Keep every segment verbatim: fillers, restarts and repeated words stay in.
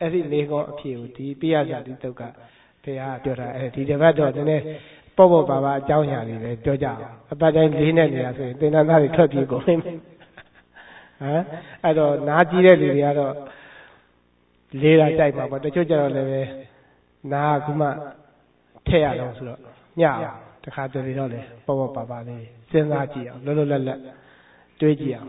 အဲ့ဒီမေကောအဖြစ်ကိုဒီပိယဇာတိတုတ်ကဘုရားပြောတာအဲ့ဒီတစ်ပတ်တော့နည်းနည်းပေါ့ပေါ့ပါပါအကြောင်းအရာတွေလည်းပြောကြအောင်အပတ်တိုင်းလေးနဲ့နေရဆိုရင်သင်္นานသားတွေထွက်ပြေးကုန်လိမ့်မယ်ဟမ်အဲ့တော့နားကြည့်တဲ့လူတွေကတော့လေးတာကြိုက်ပါပေါ့တချို့ကျတော့လည်းပဲနားကမှထည့်ရတော့ဆိုတော့ညအောင်တခါတလေတော့လေပေါ့ပေါ့ပါပါလေးစဉ်းစားကြည့်အောင်လွတ်လွတ်လပ်လပ်တွေးကြည့်အောင်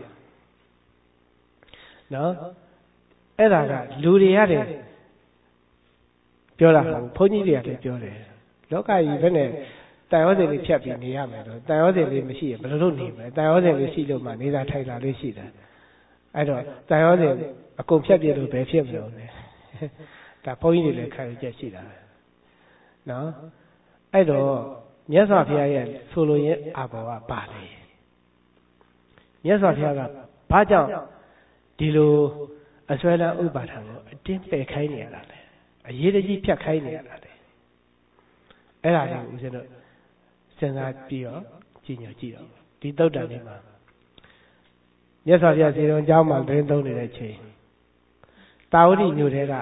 နော်အဲ့ဒါကလူတွေရတယ်ပြောတာဟုတ်ဘုန်းကြီးတွေကလည်းပြောတယ်လောကကြီးဘယ်နဲ့တန်ရောစင်လေးဖြတ်ပြီးနေရမယ်တော့တန်ရောစင်လေးမရှိရင်ဘယ်လိုလုပ်နေမလဲတန်ရောစင်လေးရှိလို့မှနေတာထိုင်တာလေးရှိတယ်အဲ့တော့တန်ရောစင်အကုန်ဖြတ်ပြလို့ဘယ်ဖြစ်မလို့လဲဒါဘုန်းကြီးတွေလည်းခံယူချက်ရှိတာပဲနော်အဲ့တော့မြတ်စွာဘုရားရဲ့ဆိုလိုရင်းအာဘောကပါလေမြတ်စွာဘုရားကဘာကြောင့်ဒီလိုအစွဲလန်းဥပါဒံကိုအတင်းပယ်ခိုင်းနေရတာလဲအရေးတကြီးဖြတ်ခိုင်းနေရတာလေအဲ့ဒါလေးကိုဦးဇင်းတို့စဉ်းစားပြီးတော့ကြည့်ညိုကြည့်တော့ဒီသုတ်တန်လေးမှာမြတ်စွာဘုရားဇေရုံကျောင်းမှာသတင်းသုံးနေတဲ့ချိန်တာဝတိမြို့ထဲက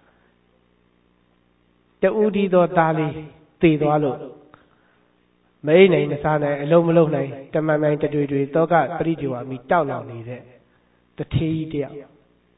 တူဒီသောသားလေးသေသွားလို့မအိနိုင်မစားနိုင်အလုံးမလုံးနိုင်တမန်မိုင်တတွေ့တွေ့တောကပရိဒီဝါမိတောက်လောင်နေတဲ့တထေးကြီးတယောက်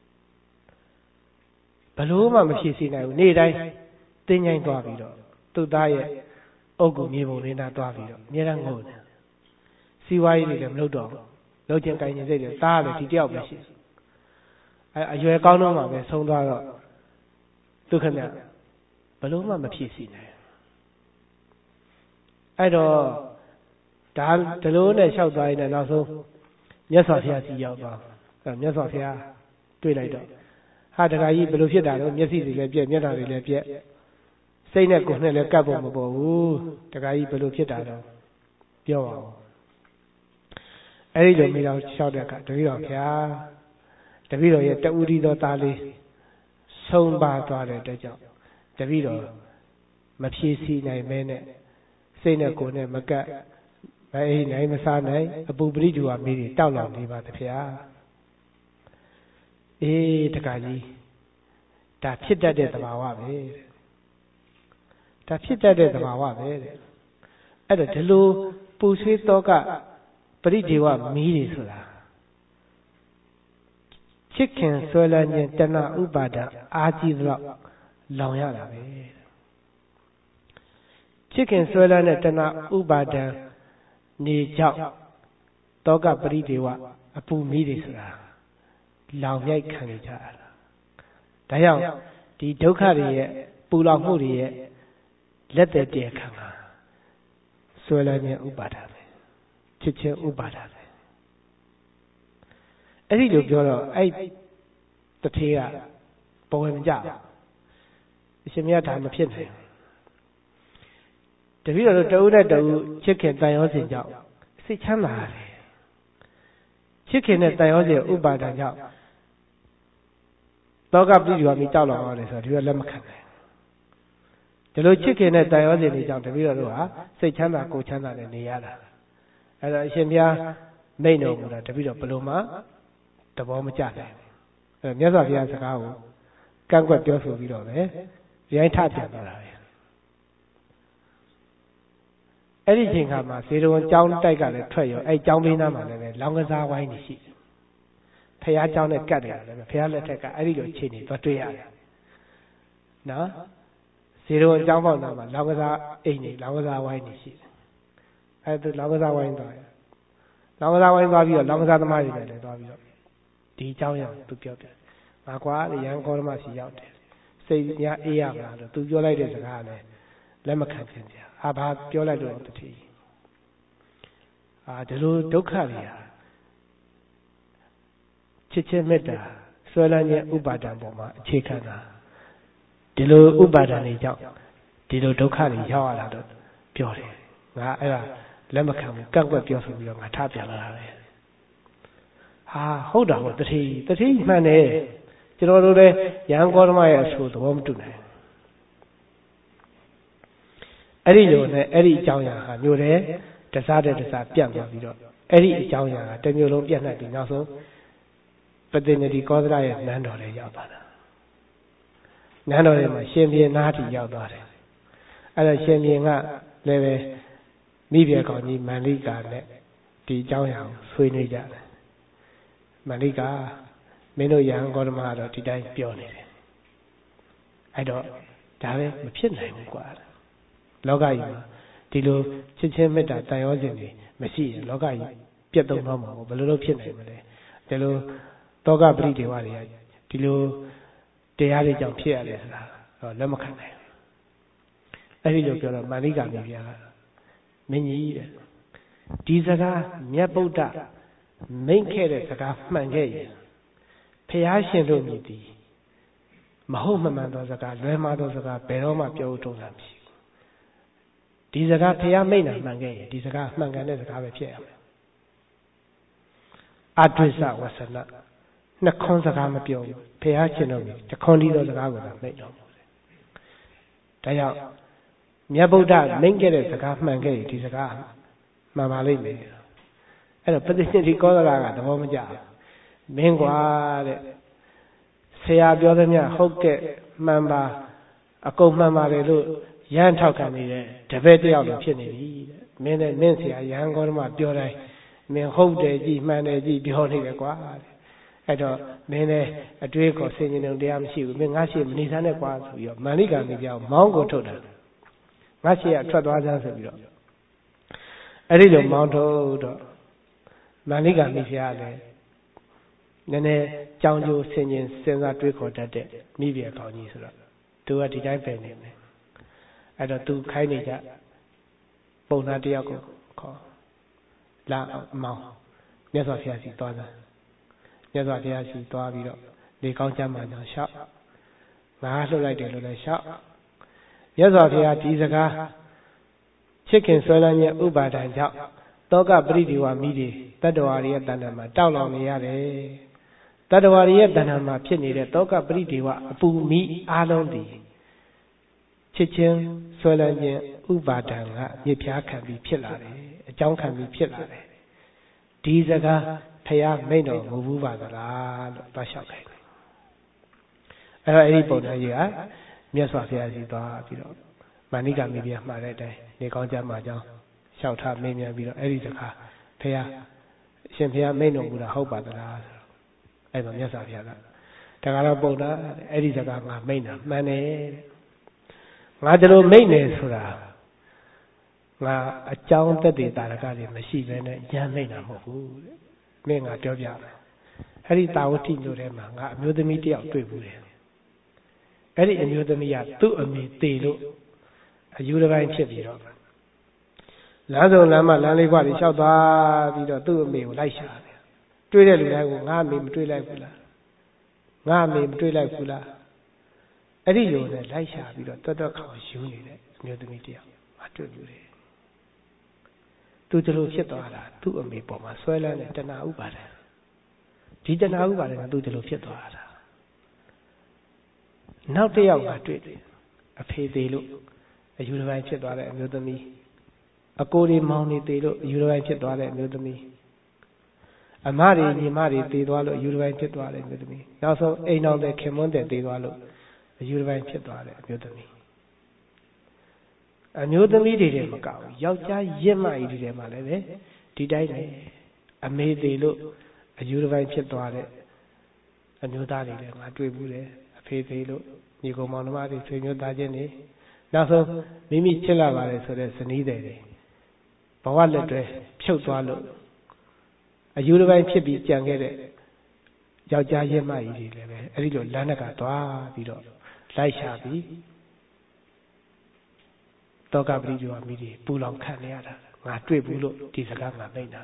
ဘလို့မှမဖြစ်စေနိုင်ဘူးနေ့တိုင်းတင်းញိုင်းသွားပြီးတော့သူ့သားရဲ့အုပ်ကူမြေပုံလေးနာသွားပြီးတော့အများအားငို့တယ်စီဝါရေးတွေလည်းမလုပ်တော့ဘူးလုပ်ချင်းကိုင်ချင်းစိတ်တွေသားလည်းဒီတယောက်ပဲရှိအဲအရွယ်ကောင်းတော့မှပဲဆုံးသွားတော့သူခင်ဗျဘလို့မှမဖြစ်စေနိုင်အဲ့တော့ဒါဒီလိုနဲ့လျှောက်သွားရင်လည်းနောက်ဆုံးမြတ်စွာဘုရားစီရောက်သွားအဲမြတ်စွာဘုရားတွေ့လိုက်တော့ဟာတခါကြီးဘယ်လိုဖြစ်တာလဲမျက်စိတွေလည်းပြက်မျက်နှာတွေလည်းပြက်စိတ်နဲ့ကိုယ်နဲ့လည်းကပ်ဖို့မပေါ်ဘူးတခါကြီးဘယ်လိုဖြစ်တာတော့ပြောပါဦးအဲ့ဒီလိုမိတော်လျှောက်တဲ့အခါတပည့်တော်ဘုရားတပည့်တော်ရဲ့တူဒီသောသားလေးဆုံးပါသွားတဲ့အတွက်ကြောင့်တပည့်တော်မဖြည့်ဆည်းနိုင်မဲနဲ့စိတ်နဲ့ကိုယ်နဲ့မကပ်မအိမ်နိုင်မစားနိုင်အပူပရိဒုဝမိတွေတောက်လောင်နေပါတဗျာအေးတခါကြီးဒါဖြစ်တတ်တဲ့သဘာဝပဲဒါဖြစ်တတ်တဲ့သဘာဝပဲတဲ့အဲ့တော့ဒီလိုပူဆွေးတော့ကပရိဒီဝမီးတွေဆိုတာချစ်ခင်ဆွဲလန်းခြင်းတဏှဥပါဒအာကြီးသလောက်လောင်ရတာပဲချစ်ခင်ဆွဲလန်းတဲ့တဏှဥပါဒနေကြောင့်တောကပရိဒီဝအပူမီးတွေဆိုတာလောင်မြိုက်ခံနေကြရတာဒါကြောင့်ဒီဒုက္ခတွေရဲ့ပူလောင်မှုတွေရဲ့လက်သက်တရားခံတာဆွဲလန်းခြင်းဥပါဒပဲချစ်ခြင်းဥပါဒပဲအဲ့ဒီလိုပြောတော့အဲ့တထေးကဘဝင်မကြအရှင်မြတ်ဒါမဖြစ်နိုင်တပည့်တော်တို့တဦးနဲ့တဦးချစ်ခင်တန်ရောစဉ်ကြောင့်စိတ်ချမ်းသာတယ်ချစ်ခင်တဲ့တန်ရောစဉ်ဥပါဒကြောင့်တောကပိဋိဝါမိတောက်လောင်ရတယ်ဆိုတော့ဒီကလက်မခံနိုင်ဒီလိုချစ်ခင်တဲ့တန်ရောစဉ်တွေကြောင့်တပည့်တော်တို့ဟာစိတ်ချမ်းသာကိုယ်ချမ်းသာနဲ့နေရတာအဲ့တော့အရှင်ဘုရားမိန့်တော်မူတာတပည့်တော်ဘလို့မှသဘောမကျနိုင်ဘူးအဲ့မြတ်စွာဘုရားစကားကိုကန့်ကွက်ပြောဆိုပြီးတော့ပဲရိုင်းထပြန်သွားတာပဲအဲ့ဒီချိန်ခါမှာဇေရဝံကျောင်းတိုက်ကလည်းထွက်ရောအဲ့ကျောင်းဘေးနားမှာလည်းလောင်ကစားဝိုင်းနေရှိတယ်ဖះเจ้าနဲ့ကတ်တယ်လည်းဖះလက်ထက်ကအဲ့ဒီလိုအခြေအနေသွားတွေ့ရတယ်နော်ဇေရောအကြောင်းပေါက်နာမှာလောင်ကစားအိမ်နေလောင်ကစားဝိုင်းနေရှိတယ်အဲ့ဒါလောင်ကစားဝိုင်းသွားရလောင်ကစားဝိုင်းသွားပြီးတော့လောင်ကစားသမားတွေလည်းသွားပြီးတော့ဒီအကြောင်းရအောင်သူပြောပြငါကွာရန်ကောဓမစီရောက်တယ်စိတ်များအေးရမှာလို့သူပြောလိုက်တဲ့စကားလည်းလက်မခံပြန်ပြန်ဟာဘာပြောလိုက်တော့တတိအာဒီလိုဒုက္ခတွေဟာချစ်ချင်းမေတ္တာဆွဲလန်းခြင်းဥပါဒံပေါ်မှာအခြေခံတာဒီလိုဥပါဒံတွေကြောင့်ဒီလိုဒုက္ခတွေရောက်ရတာတော့ပြောတယ်ငါအဲ့ဒါလက်မခံဘူးကန့်ကွက်ပြောဆိုပြီးတော့ငါထားပြန်လာတာပဲဟာဟုတ်တာဟုတ်တတိတတိမှန်တယ်ကျွန်တော်တို့လည်းရဟန်းကောဓမရဲ့အဆိုသဘောမတူနိုင်အဲ့ဒီလိုနဲ့အဲ့ဒီအကြောင်းအရာဟာမျိုးတယ်တစားတဲ့တစားပြန့်သွားပြီးတော့အဲ့ဒီအကြောင်းအရာကတစ်မျိုးလုံးပြန့်နှံ့ပြီးနောက်ဆုံးပတိနတိကောသရရဲ့နန်းတော်လေးရောက်သွားတာနန်းတော်ထဲမှာရှင်ဘုရင်နားထိရောက်သွားတယ်အဲ့တော့ရှင်ဘုရင်ကလည်းပဲမိဖုရားကောင်းကြီးမန္လိကာနဲ့ဒီအကြောင်းအရာကိုဆွေးနွေးကြတယ်မန္လိကာမင်းတို့ယဟန်ဂေါတမကတော့ဒီတိုင်းပြောနေတယ်အဲ့တော့ဒါပဲမဖြစ်နိုင်ဘူးကွာလောကကြီးမှာဒီလိုချစ်ချင်းမေတ္တာတန်ရောစဉ်တွေမရှိရင်လောကကြီးပြတ်သုံးတော့မှာဘယ်လိုလုပ်ဖြစ်နိုင်မလဲဒီလိုတောကပရိဒေဝတွေကဒီလိုတရားတွေကြောင့်ဖြစ်ရတယ်ဆိုတာတော့လက်မခံနိုင်ဘူးအဲ့ဒီလိုပြောတော့မန္လိကာမိဖုရားကမင်းကြီးတဲ့ဒီစကားမြတ်ဗုဒ္ဓမိန့်ခဲ့တဲ့စကားမှန်ခဲ့ရင်ဘုရားရှင်တို့မြည်သည်မဟုတ်မမှန်သောစကားလွဲမှားသောစကားဘယ်တော့မှပြောထုတ်တာမရှိဘူးဒီစကားဘုရားမိန့်တာမှန်ခဲ့ရင်ဒီစကားမှန်ကန်တဲ့စကားပဲဖြစ်ရမယ်အဒွိစ္စဝဆနနှခွန်းစကားမပြောဘူးဘုရားရှင်တို့မြည်တခွန်းဒီသောစကားကိုသာမိန့်တော်မူတယ်ဒါကြောင့်မြတ်ဗုဒ္ဓမိန့်ခဲ့တဲ့စကားမှန်ခဲ့ရင်ဒီစကားမှန်ပါလိမ့်မယ်အဲ့တော့ပฏิရှင်ဒီကောသလကသဘောမကျဘူးမင်းကွာတဲ့ဆရာပြောသမျှဟုတ်ကဲ့မှန်ပါအကုန်မှန်ပါတယ်လို့ရဟန်းထောက်ခံနေတဲ့တပည့်တယောက်လိုဖြစ်နေပြီတဲ့မင်းနဲ့မင်းဆရာယဟန်ဂေါတမပြောတိုင်းမင်းဟုတ်တယ်ကြည်မှန်တယ်ကြည်ပြောနေတယ်ကွာတဲ့အဲ့တော့မင်းလည်းအတွေးခေါ်ဆင်ခြင်ုံတရားမရှိဘူးမင်းငါရှိမနေစမ်းနဲ့ကွာဆိုပြီးတော့မန္လိကာမိဖုရားမောင်းကိုထုတ်တယ်ငါရှိရထွက်သွားကြဆိုပြီးတော့အဲ့ဒီလိုမောင်းထုတ်တော့မန္လိကာမိဖုရားလည်းနည်းနည်းကြောင်ကြိုဆင်ခြင်စဉ်းစားတွေးခေါ်တတ်တဲ့မိဖုရားကောင်းကြီးဆိုတော့သူကဒီတိုင်းပဲနေတယ်အဲ့တော့သူခိုင်းနေကြပုံသားတယောက်ကိုခေါ်လာမောင်းမြတ်စွာဘုရားစီသွားတယ်မြတ်စွာဘုရားစီသွားပြီးတော့လေကောင်းချမ်းမှကြောင့်ရှောက်ငါလှုပ်လိုက်တယ်လို့လည်းရှောက်မြတ်စွာဘုရားဒီစကားချစ်ခင်ဆွဲလန်းခြင်းဥပါဒံကြောင့်တောကပရိဒီဝမိတွေတတ္တဝါတွေရဲ့တဏ္ဍာမှာတောက်လောင်နေရတယ်တတ္တဝါတွေရဲ့တဏ္ဍာမှာဖြစ်နေတဲ့တောကပရိဒီဝအပူမိအားလုံးတည်ချစ်ချင်းဆွဲလန်းခြင်းဥပါဒံကမြစ်ဖြားခံပြီးဖြစ်လာတယ်အကြောင်းခံပြီးဖြစ်လာတယ်ဒီစကားဖះမိန့်တော်မူဘူးပါသလားလို့သွားလျှောက်တယ်အဲ့တော့အဲ့ဒီပုံသားကြီးကမြတ်စွာဘုရားစီသွားပြီးတော့မန္လိကာမိဖုရားမှားတဲ့အတိုင်းနေကောင်းကြမှာကြောင်းလျှောက်ထားမေးမြန်းပြီးတော့အဲ့ဒီစကားဖះအရှင်ဘုရားမိန့်တော်မူတာဟုတ်ပါသလားဆိုတော့အဲ့တော့မြတ်စွာဘုရားကဒါကတော့ပုံသားအဲ့ဒီစကားငါမိန့်တာမှန်တယ်တဲ့ငါတို့မိန့်နေဆိုတာငါအကြောင်းသက်သေတာရကတွေမရှိဘဲနဲ့ဉာဏ်မိန့်တာမဟုတ်ဘူးတဲ့မင်းငါပြောပြမယ်အဲ့ဒီတာဝတိမျိုးထဲမှာငါအမျိုးသမီးတယောက်တွေ့ဘူးတယ်အဲ့ဒီအမျိုးသမီးကသူ့အမေသေလို့အယူတစ်ပိုင်းဖြစ်ပြီးတော့လမ်းစုံလမ်းမလမ်းလေးခွတွေလျှောက်သွားပြီးတော့သူ့အမေကိုလိုက်ရှာတယ်တွေ့တဲ့လူတိုင်းကိုငါအမေမတွေ့လိုက်ဘူးလားငါအမေမတွေ့လိုက်ဘူးလားအဲ့ဒီလိုနဲ့လိုက်ရှာပြီးတော့တွတ်တွတ်ခေါင်ယူနေတဲ့အမျိုးသမီးတယောက်ငါတွေ့ဘူးတယ်သူဒီလိုဖြစ်သွားတာသူ့အမေပေါ်မှာဆွဲလန်းတဲ့တဏှာဥပါဒံဒီတဏှာဥပါဒံကသူဒီလိုဖြစ်သွားတာနောက်တစ်ယောက်ကတွေ့တယ်အဖေသေးလို့အယူတစ်ပိုင်းဖြစ်သွားတဲ့အမျိုးသမီးအကိုတွေမောင်တွေသေးလို့အယူတစ်ပိုင်းဖြစ်သွားတဲ့အမျိုးသမီးအမတွေညီမတွေသေသွားလို့အယူတစ်ပိုင်းဖြစ်သွားတဲ့အမျိုးသမီးနောက်ဆုံးအိမ်တော်တဲ့ခင်မွန်းတဲ့သေသွားလို့အယူတစ်ပိုင်းဖြစ်သွားတဲ့အမျိုးသမီးအမျိုးသမီးတွေတည်းမကောက်ဘူးယောက်ျားရင့်မကြီးတွေထဲမှာလည်းပဲဒီတိုင်းပဲအမေသေးလို့အယူတစ်ပိုင်းဖြစ်သွားတဲ့အမျိုးသားတွေလည်းငါတွေ့ဘူးတယ်အဖေသေးလို့ညီကောင်မောင်နှမတွေဆွေမျိုးသားချင်းတွေနောက်ဆုံးမိမိချစ်လာပါတယ်ဆိုတဲ့ဇနီးတွေဘဝလက်တွဲဖြုတ်သွားလို့အယူတစ်ပိုင်းဖြစ်ပြီးကြံခဲ့တဲ့ယောက်ျားရင့်မကြီးတွေလည်းပဲအဲ့ဒီလိုလမ်းတကသွားပြီးတော့လိုက်ရှာပြီးတောကပရိဒီဝမိတွေပူလောင်ခံနေရတာငါတွေ့ဘူးလို့ဒီစကားငါမိတ်တာ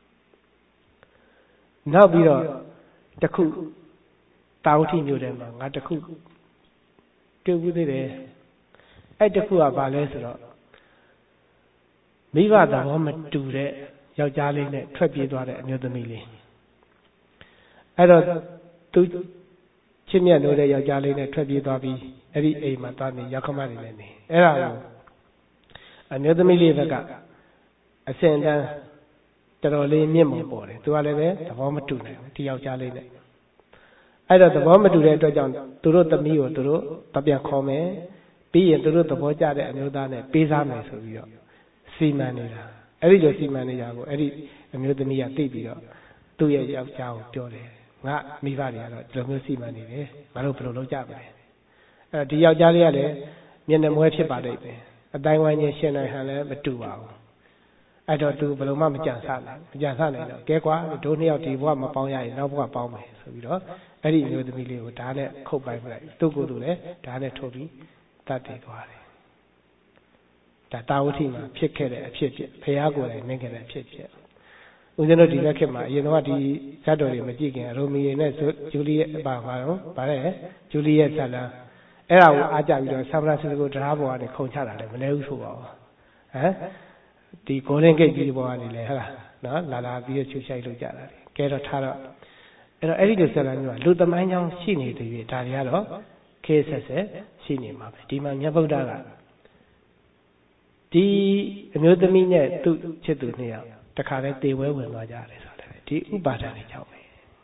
နောက်ပြီးတော့တခုတာဝတိမျိုးထဲမှာငါတခုတွေ့ဘူးသေးတယ်အဲ့တခုကဘာလဲဆိုတော့မိဘသဘောမတူတဲ့ယောက်ျားလေးနဲ့ထွက်ပြေးသွားတဲ့အမျိုးသမီးလေးအဲ့တော့သူချစ်မြတ်လို့တဲ့ယောက်ျားလေးနဲ့ထွက်ပြေးသွားပြီးအဲ့ဒီအိမ်မှာသွားနေရောက်ခမတွေနဲ့နေအဲ့ဒါကိုအမျိုးသမီးလေးဘက်ကအစင်တန်းတော်တော်လေးမြင့်မော်ပေါ်တယ်သူကလည်းပဲသဘောမတူနိုင်ဘူးဒီယောက်ျားလေးနဲ့အဲ့တော့သဘောမတူတဲ့အတွက်ကြောင့်သူတို့သမီးကိုသူတို့တပြန်ခေါ်မယ်ပြီးရင်သူတို့သဘောကျတဲ့အမျိုးသားနဲ့ပေးစားမယ်ဆိုပြီးတော့စီမံနေတာအဲ့ဒီလိုစီမံနေကြကိုအဲ့ဒီအမျိုးသမီးကသိပြီးတော့သူ့ရဲ့ယောက်ျားကိုပြောတယ်ငါမိဘတွေကတော့ဒီလိုမျိုးစီမံနေတယ်ငါတို့ဘယ်လိုလုပ်ကြမလဲအဲ့ဒီယောက်ျားလေးကလည်းမျက်နှာမွဲဖြစ်ပါလိမ့်မယ်အတိုင်းဝိုင်းချင်းရှင်နိုင်ဟန်လည်းမတူပါဘူးအဲ့တော့သူဘယ်လိုမှမကြံစနိုင်မကြံစနိုင်တော့ကဲကွာတို့နှစ်ယောက်ဒီဘဝမပေါင်းရရင်နောက်ဘဝပေါင်းမယ်ဆိုပြီးတော့အဲ့ဒီမျိုးသမီးလေးကိုဓာတ်နဲ့ခုတ်ပိုက်ပလိုက်သူ့ကိုယ်သူလည်းဓာတ်နဲ့ထုတ်ပြီးတတ်တည်သွားတယ်ဒါတာဝတိမှာဖြစ်ခဲ့တဲ့အဖြစ်ဖြစ်ဖရာကိုယ်တိုင်မြင်ခဲ့တဲ့အဖြစ်ဖြစ်ဦးဇင်းတို့ဒီဘက်ခေတ်မှာအရင်တော့ဒီဇတ်တော်တွေမကြည့်ခင်ရိုမီရဲ့နဲ့ဂျူလီရဲ့ပါပါတော့ဗါလဲဂျူလီရဲ့ဇာတ်လမ်းအဲ့ဒါကိုအားကြပြီးတော့ဆန်ဖရန်စစ္စကိုတရားပေါ်ကနေခုန်ချတာလည်းမလဲဘူးဆိုပါဘူးဟမ်ဒီဂိုလင်ဂိတ်ကြီးပေါ်ကနေလေဟဲ့လားနော်လာလာပြီးတော့ချူချိုက်လို့ကြတာလေကဲတော့ထားတော့အဲ့တော့အဲ့ဒီလိုဇာတ်လမ်းမျိုးကလူသမိုင်းကြောင်းရှိနေသေးပြီဒါတွေကတော့ခေတ်ဆက်ဆက်ရှိနေမှာပဲဒီမှာမြတ်ဗုဒ္ဓကဒီအမျိုးသမီးနဲ့သူ့ချစ်သူနှစ်ယောက်တခါတည်းတေဝဲဝင်သွားကြတယ်ဆိုတယ်ဒီဥပါဒဏ်တွေကြောင့်ပဲ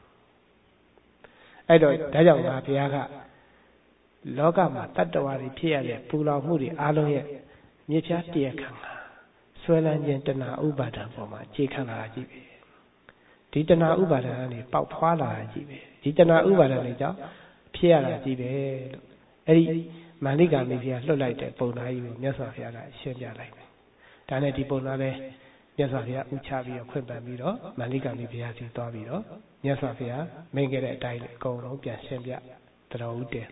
အဲ့တော့ဒါကြောင့်ငါဘုရားကလောကမှာတတ္တဝါတွေဖြစ်ရတဲ့ပူလောင်မှုတွေအားလုံးရဲ့မြေဖြားတရားခံတာဆွဲလန်းခြင်းတဏှာဥပါဒံပေါ်မှာခြေခံလာတာကြည့်ပဲဒီတဏှာဥပါဒံကနေပေါက်ဖွာလာတာကြည့်ပဲဒီတဏှာဥပါဒံတွေကြောင့်ဖြစ်ရတာကြည့်ပဲလို့အဲ့ဒီမန္လိကာမိဖုရားလွတ်လိုက်တဲ့ပုံသားကြီးကိုမြတ်စွာဘုရားကရှင်းပြလိုက်တယ်ဒါနဲ့ဒီပုံသားလဲမြတ်စွာဘုရားဥချပြီးတော့ခွင့်ပန်ပြီးတော့မန္လိကာမိဖုရားစီသွားပြီးတော့မြတ်စွာဘုရားမိန့်ခဲ့တဲ့အတိုင်းအကုန်လုံးပြန်ရှင်းပြတော်ဦးတယ်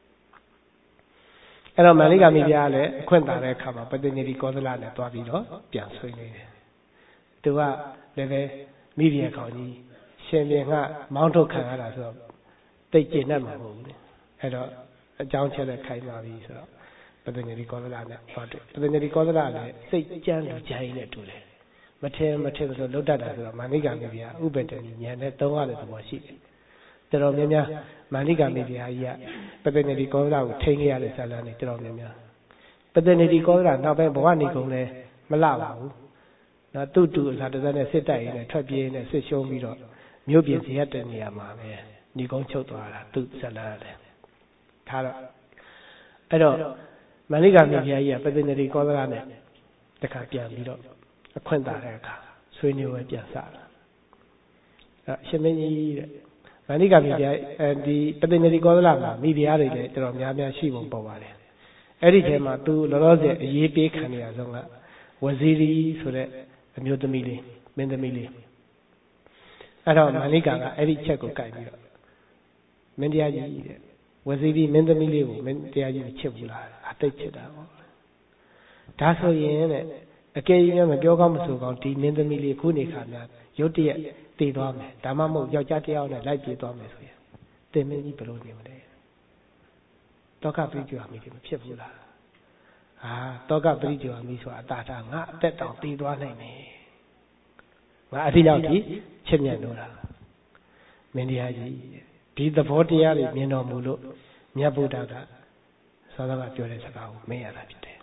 အဲ့တော့မန္လိကာမိဖုရားလည်းအခွင့်တာတဲ့အခါမှာပတ္တညတိကောသလနဲ့သွားပြီးတော့ပြန်ဆွေးနွေးတယ်သူကလည်းပဲမိဖုရားခေါင်းကြီးရှင်ပြန်ကမောင်းထုတ်ခံရတာဆိုတော့တိတ်ကျဉ်တတ်မှာမဟုတ်ဘူးအဲ့တော့အကြောင်းချက်နဲ့ခိုင်းပါပြီဆိုတော့ပတ္တညတိကောသလနဲ့သွားတွေ့ပတ္တညတိကောသလလည်းစိတ်ကြမ်းလူကြိုင်းနဲ့တူတယ်မထင်မထင်ဆိုလွတ်တတ်တာဆိုတော့မန္လိကာမိဖုရားဥပ္ပတ္တနိဉာဏ်နဲ့သုံးရတဲ့သဘောရှိတယ်တော်တော်များများမန္လိကာမိဖုရားကြီးကပတ္တညတိကောသလကိုထိန်းခဲ့ရတဲ့ဇာလန်းတွေတော်တော်များများပတ္တညတိကောသလနောက်ပိုင်းဘဝနေကုန်လဲမလှပါဘူးနော်သူ့တူအစားတစားနဲ့စစ်တိုက်ရင်းနဲ့ထွက်ပြေးနဲ့စစ်ရှုံးပြီးတော့မြို့ပြင်ဇေယျတဲ့နေရာမှာပဲညီကုန်းချုပ်သွားတာသူ့ဇာလန်းတယ်ထားတော့အဲ့တော့မန္လိကာမိဖုရားကြီးကပတ္တညတိကောသလနဲ့တခါပြန်ပြီးတော့အခွင့်တာတဲ့အခါဆွေးနွေးဝဲပြန်စတာအဲ့အရှင်မင်းကြီးတဲ့မန္လိကာမိဖုရားအဲဒီပတ္တညတိကောသလမှာမိဖုရားတွေလည်းတော်တော်များများရှိပုံပေါ်ပါတယ်အဲ့ဒီထဲမှာသူလောလောဆယ်အရေးပေးခံနေရဆုံးကဝဇီရီဆိုတဲ့အမျိုးသမီးလေးမင်းသမီးလေးအဲ့တော့မန္လိကာကအဲ့ဒီချက်ကိုကြိုက်ပြီးတော့မင်းတရားကြီးတဲ့ဝဇီရီမင်းသမီးလေးကိုမင်းတရားကြီးချစ်ဘူးလားအတိတ်ချစ်တာပေါ့ဒါဆိုရင်တဲ့အကယ်၍မပြောကောင်းမဆိုကောင်းဒီမင်းသမီးလေးခုနေခါများရုတ်တရက်တည်သွားမယ်ဒါမှမဟုတ်ယောက်ျားတစ်ယောက်နဲ့လိုက်ပြေးသွားမယ်ဆိုရင်တင်မင်းကြီးဘယ်လိုနေမလဲတောကပရိစ္ဆေဝါမိတွေမဖြစ်ဘူးလားဟာတောကပရိစ္ဆေဝါမိဆိုတာအတာတာငါအသက်တောင်တည်သွားနိုင်တယ်ငါအတိရောက်ဒီချစ်မြတ်လို့လားမင်းတရားကြီးဒီသဘောတရားတွေမြင်တော်မူလို့မြတ်ဗုဒ္ဓကသာသနာပြောတဲ့စကားကိုမင်းရတာဖြစ်တယ်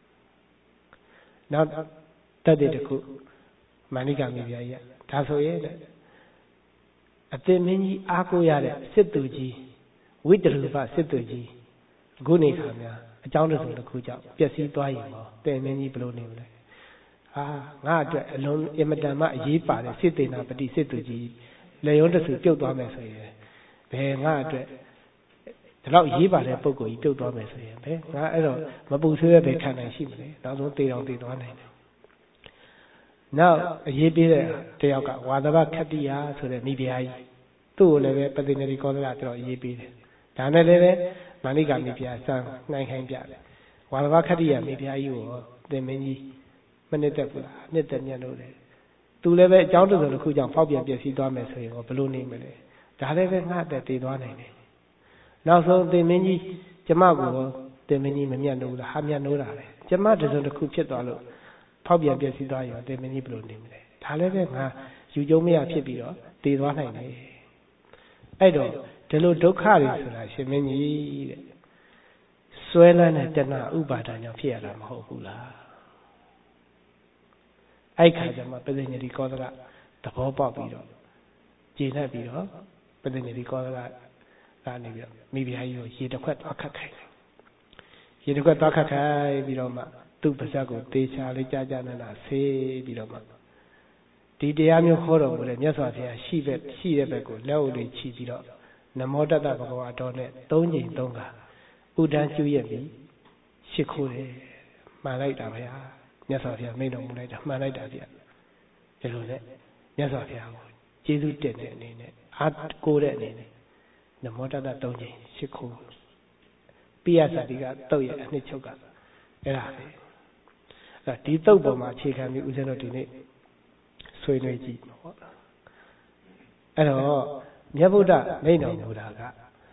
နောက်တတ်တဲ့တခုမန္လိကာမိဖုရားကြီးဒါဆိုရင်အသင်မင်းကြီးအားကိုးရတဲ့စစ်သူကြီးဝိတရူပစစ်သူကြီးအခုနေခါများအကြောင်းတစ်စုံတစ်ခုကြောင့်ပျက်စီးသွားရင်တော့တင်မင်းကြီးဘယ်လိုနေမလဲဟာငါအတွက်အလုံးအင်မတန်မှအရေးပါတဲ့စစ်တေနာပတိစစ်သူကြီးလေရုံးတစ်စုပြုတ်သွားမယ်ဆိုရင်ဘယ်ငါအတွက်ဒီလောက်ရေးပါတဲ့ပုံကိုကြီးပြုတ်သွားမယ်ဆိုရင်ဘယ်ငါအဲ့တော့မပူဆွေးရပဲခံနိုင်ရှိမလဲနောက်ဆုံးတေတော်တေသွားနိုင်တယ်နောက်အရေးပေးတဲ့တယောက်ကဝါသဘခတ္တိယဆိုတဲ့မိဖုရားကြီးသူ့ကိုလည်းပဲပတ္တညတိကောသလတော်အရေးပေးတယ်ဒါနဲ့လည်းပဲမန္လိကာမိဖုရားစံနိုင်ခိုင်းပြတယ်ဝါသဘခတ္တိယမိဖုရားကြီးကိုသင်မင်းကြီးမနစ်သက်ဘူးလားနှစ်သက်မြတ်လို့လေသူလည်းပဲအကြောင်းတစ်စုံတစ်ခုကြောင့်ဖောက်ပြန်ပျက်စီးသွားမယ်ဆိုရင်ဘယ်လိုနေမလဲဒါလည်းပဲငါ့အသက်တည်သွားနိုင်တယ်နောက်ဆုံးသင်မင်းကြီးကျမကိုသင်မင်းကြီးမမြတ်လို့လားဟာမြတ်လို့တာလေကျမတစ်စုံတစ်ခုဖြစ်သွားလို့ဖောက်ပြန်ပျက်စီးသွားရင်သင်မင်းကြီးဘယ်လိုနေမလဲဒါလည်းပဲငါယူကျုံမရဖြစ်ပြီးတော့တည်သွားနိုင်တယ်အဲ့တော့ဒီလိုဒုက္ခတွေဆိုတာရှင်မင်းကြီးတဲ့ဆွဲလန်းတဲ့တဏှာဥပါဒဏ်ကြောင့်ဖြစ်ရတာမဟုတ်ဘူးလားအဲ့ခါကျမှပတ္တညတိကောသလသဘောပေါက်ပြီးတော့ကျေနပ်ပြီးတော့ပတ္တညတိကောသလကနေပြီးတော့မိဖုရားကြီးကိုရေတစ်ခွက်သွားခတ်ခိုင်းတယ်ရေတစ်ခွက်သွားခတ်ခိုင်းပြီးတော့မှသူ့ပါဇက်ကိုတေချာလေးကြာကြာနာနာဆေးပြီးတော့မှဒီတရားမျိုးခေါ်တော်မူတဲ့မြတ်စွာဘုရားရှိဘက်ရှိတဲ့ဘက်ကိုလက်အုပ်လေးချီပြီးတော့နမောတတ္တဘဂဝါတော်နဲ့သုံးချိန်သုံးခါဥဒန်းကျွရက်ပြီးရှ िख ိုးတယ်မှန်လိုက်တာဗျာမြတ်စွာဘုရားမိန့်တော်မူလိုက်တာမှန်လိုက်တာဗျာဒီလိုနဲ့မြတ်စွာဘုရားကိုကျေးဇူးတင်တဲ့အနေနဲ့အားကိုးတဲ့အနေနဲ့နမောတတ္တသုံးချိန်ရှ िख ိုးပိယသတိကတုတ်ရဲ့အနှစ်ချုပ်ကအဲ့ဒါပဲအဲ့ဒီတုတ်ပေါ်မှာအခြေခံပြီးဦးဇင်းတို့ဒီနေ့ဆွေးနွေးကြည့်ပေါ့အဲ့တော့မြတ်ဗုဒ္ဓမိန့်တော်မူတာက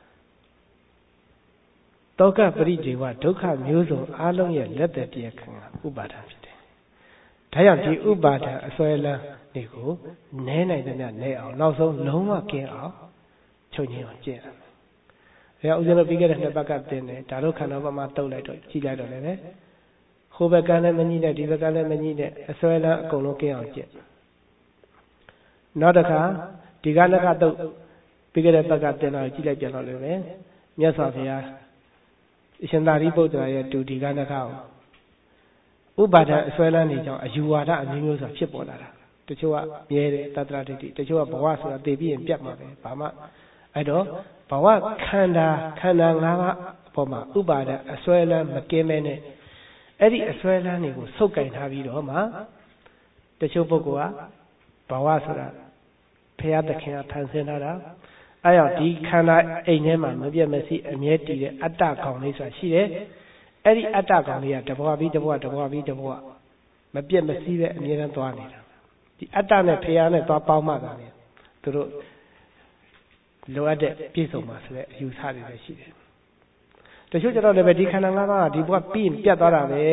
တောကပရိဒေဝဒုက္ခမျိုးစုံအလုံးရဲ့လက်သက်တရားခံဥပါဒံဖြစ်တယ်ဒါကြောင့်ဒီဥပါဒံအစွဲလန်းတွေကိုနည်းနိုင်တဲ့များနည်းအောင်နောက်ဆုံးလုံးဝကင်းအောင်ချုပ်ငြိမ်းအောင်ကျင့်ရမယ်ဒါကြောင့်ဦးဇင်းတို့ပြီးခဲ့တဲ့နှစ်ပတ်ကတင်တယ်ဒါတို့ခန္ဓာဘက်မှာတုတ်လိုက်တော့ကြည့်လိုက်တော့လည်းပဲဟိုဘက်ကလည်းမကြီးနဲ့ဒီဘက်ကလည်းမကြီးနဲ့အစွဲလန်းအကုန်လုံးကင်းအောင်ကျင့်နောက်တစ်ခါဒီကနကတုတ်ပြီးခဲ့တဲ့ဘက်ကတင်လာကြည့်လိုက်ပြန်တော့လည်းပဲမြတ်စွာဘုရားအရှင်သာရိပုတ္တရာရဲ့တူဒီကနကဥပါဒံအစွဲလန်းနေကြောင်းအယူဝါဒအမျိုးမျိုးဆိုတာဖြစ်ပေါ်လာတာတချို့ကမြဲတယ်တတ္တရဒိဋ္ဌိတချို့ကဘဝဆိုတာသိပြီးရင်ပြတ်မှာပဲဘာမှအဲ့တော့ဘဝခန္ဓာခန္ဓာ၅ပါးအပေါ်မှာဥပါဒံအစွဲလန်းမကင်းမဲနဲ့အဲ့ဒီအစွဲလန်းတွေကိုဆုပ်ကင်ထားပြီးတော့မှတချို့ပုဂ္ဂိုလ်ကဘဝဆိုတာဘုရားသခင်ကဖန်ဆင်းထားတာအဲ့တော့ဒီခန္ဓာအိမ်ထဲမှာမပြတ်မစီအမြဲတည်တဲ့အတ္တကောင်လေးဆိုတာရှိတယ်အဲ့ဒီအတ္တကောင်လေးကတဘဝပြီးတဘဝတဘဝပြီးတဘဝမပြတ်မစီပဲအမြဲတမ်းသွားနေတာဒီအတ္တနဲ့ဘုရားနဲ့သွားပေါင်းမှသာလေသူတို့လိုအပ်တဲ့ပြည့်စုံမှာဆိုတဲ့အယူဆတွေလည်းရှိတယ်တချို့ကျတော့လည်းပဲဒီခန္ဓာ၅ပါးကဒီဘဝပြီးရင်ပြတ်သွားတာပဲ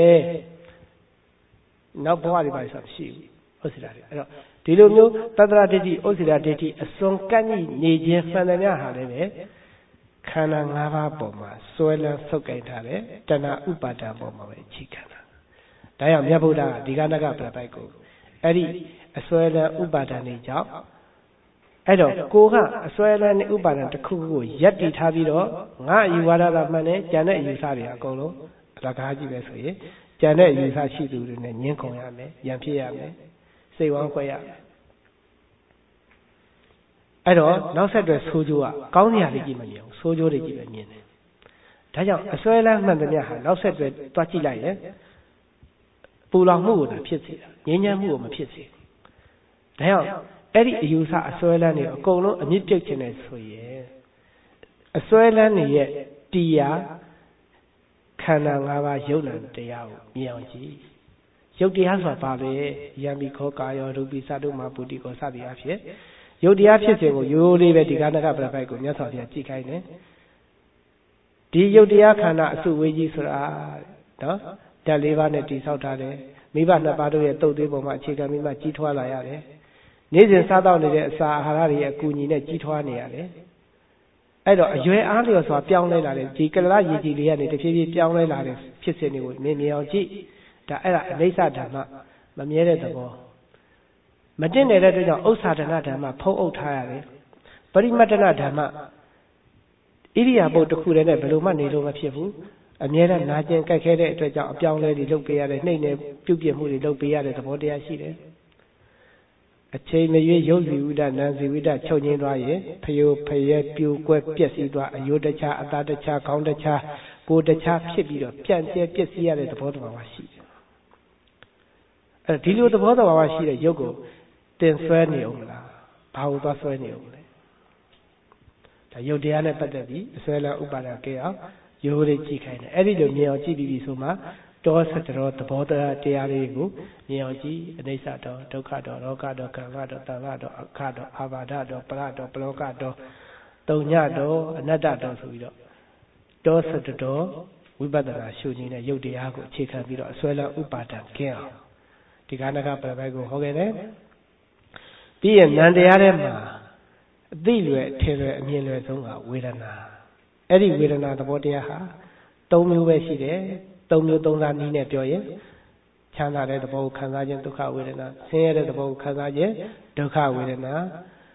နောက်ဘဝတွေပါဆိုမရှိဘူးဟုတ်စီလားအဲ့တော့ဒီလိုမျိုးတတ္တရဒိဋ္ဌိဥစ္စေတဒိဋ္ဌိအစွန်ကန့်ကြီးနေခြင်းမှန်တယ်များဟာလည်းပဲခန္ဓာ၅ပါးပေါ်မှာစွဲလန်းဆုပ်ကိုင်ထားတဲ့တဏှာဥပါဒံပေါ်မှာပဲအခြေခံတာဒါကြောင့်မြတ်ဗုဒ္ဓကဒီကနကပြပိုက်ကိုအဲ့ဒီအစွဲလန်းဥပါဒံတွေကြောင့်အဲ့တော့ကိုကအစွဲလန်းတဲ့ဥပါဒံတစ်ခုခုကိုယက်တည်ထားပြီးတော့ငါအယူဝါဒသာမှန်တယ်ကြံတဲ့အယူဆတွေအကုန်လုံးအလကားကြီးပဲဆိုရင်ကြံတဲ့အယူဆရှိသူတွေနဲ့ညှင်းခုန်ရမယ်ရံဖြစ်ရမယ်စိတ်ဝမ်းခွဲရမယ်အဲ့တော့နောက်ဆက်တွဲဆိုးကျိုးကကောင်းစရာတွေကြည့်မမြင်ဘူးဆိုးကျိုးတွေကြည့်ပဲမြင်တယ်ဒါကြောင့်အစွဲလန်းမှန်သမျှဟာနောက်ဆက်တွဲတွားကြည့်လိုက်ရင်ပူလောင်မှုကိုသာဖြစ်စေတာငြိမ်းချမ်းမှုကိုမဖြစ်စေဒါကြောင့်အဲ့ဒီအယူဆအစွဲလန်းတွေအကုန်လုံးအမြင့်ပြုတ်ခြင်းနဲ့ဆိုရင်အစွဲလန်းတွေရဲ့တရားခန္ဓာ၅ပါးယုံနာတရားကိုမြင်အောင်ကြည့်ယုတ်တရားဆိုတာပါပဲယံမိခောကာယောရူပိသတ္တုမာပုတိကောစသည်အဖြစ်ယုတ်တရားဖြစ်စဉ်ကိုရိုးလေးပဲဒီကနကပြပိုက်ကိုမြတ်စွာဘုရားကြည့်ခိုင်းတယ်ဒီယုတ်တရားခန္ဓာအစုဝေးကြီးဆိုတာနော်ဓာတ်၄ပါးနဲ့တည်ဆောက်ထားတယ်မိဘနှစ်ပါးတို့ရဲ့တုတ်သေးပုံမှာအခြေခံပြီးမှကြီးထွားလာရတယ်နေ့စဉ်စားတော့နေတဲ့အစာအာဟာရတွေရဲ့အကူအညီနဲ့ကြီးထွားနေရတယ်အဲ့တော့အရွယ်အားလျော်စွာပြောင်းလဲလာတယ်ဒီကလရရည်ကြည်လေးကနေတဖြည်းဖြည်းပြောင်းလဲလာတဲ့ဖြစ်စဉ်တွေကိုမြင်မြင်အောင်ကြည့်ဒါအဲ့ဒါအနိစ္စဓမ္မမမြဲတဲ့သဘောမတင်နေတဲ့အတွက်ကြောင့်ဥစ္စာဒနာဓမ္မဖုံးအုပ်ထားရတယ်ပရိမတ္တနာဓမ္မဣရိယာပုတ်တစ်ခုတည်းနဲ့ဘယ်လိုမှနေလို့မဖြစ်ဘူးအမြဲတမ်းနာကျင်ကြိုက်ခဲတဲ့အတွက်ကြောင့်အပြောင်းလဲတွေလုပ်ပေးရတယ်နှိမ့်နေပြုတ်ပြမှုတွေလုပ်ပေးရတဲ့သဘောတရားရှိတယ်အချိန်မရွေးရုပ်ဇီဝိတနံဇီဝိတချုပ်ငင်းသွားရင်ဖယိုဖယဲပြိုကွဲပျက်စီးသွားအယိုးတခြားအသားတခြားခေါင်းတခြားကိုယ်တခြားဖြစ်ပြီးတော့ပြန့်ကျဲပျက်စီးရတဲ့သဘောတရားရှိတယ်အဲဒီလိုသဘောတရားရှိတဲ့ရုပ်ကိုတင်ဆွဲနေအောင်လားဘာလို့သွားဆွဲနေအောင်လဲဒါရုပ်တရားနဲ့ပတ်သက်ပြီးအစွဲလန်းဥပါဒကဲအောင်ရိုးလေးကြည့်ခိုင်းတယ်အဲ့ဒီလိုမြင်အောင်ကြည့်ပြီးပြီဆိုမှတောစတရောသဘောတရားတရားလေးကိုမြင်အောင်ကြည့်အနိစ္စတော်ဒုက္ခတော်ရောဂတော်ကံတော်တဏှာတော်အခါတော်အာဘာဒတော်ပရတော်ပလောကတော်တုံညတော်အနတ္တတော်ဆိုပြီးတော့တောစတတော်ဝိပဿနာရှုခြင်းနဲ့ရုပ်တရားကိုအခြေခံပြီးတော့အစွဲလန်းဥပါဒံကင်းအောင်ဒီကနကပြပိုက်ကိုဟောခဲ့တယ်ပြီးရင်ဉာဏ်တရားထဲမှာအသိလွယ်အထင်လွယ်အမြင်လွယ်ဆုံးကဝေဒနာအဲ့ဒီဝေဒနာသဘောတရားဟာသုံးမျိုးပဲရှိတယ်သုံးမျိုးသုံးစားနည်းနဲ့ပြောရင်ချမ်းသာတဲ့သဘောကိုခံစားခြင်းဒုက္ခဝေဒနာဆင်းရဲတဲ့သဘောကိုခံစားခြင်းဒုက္ခဝေဒနာဆ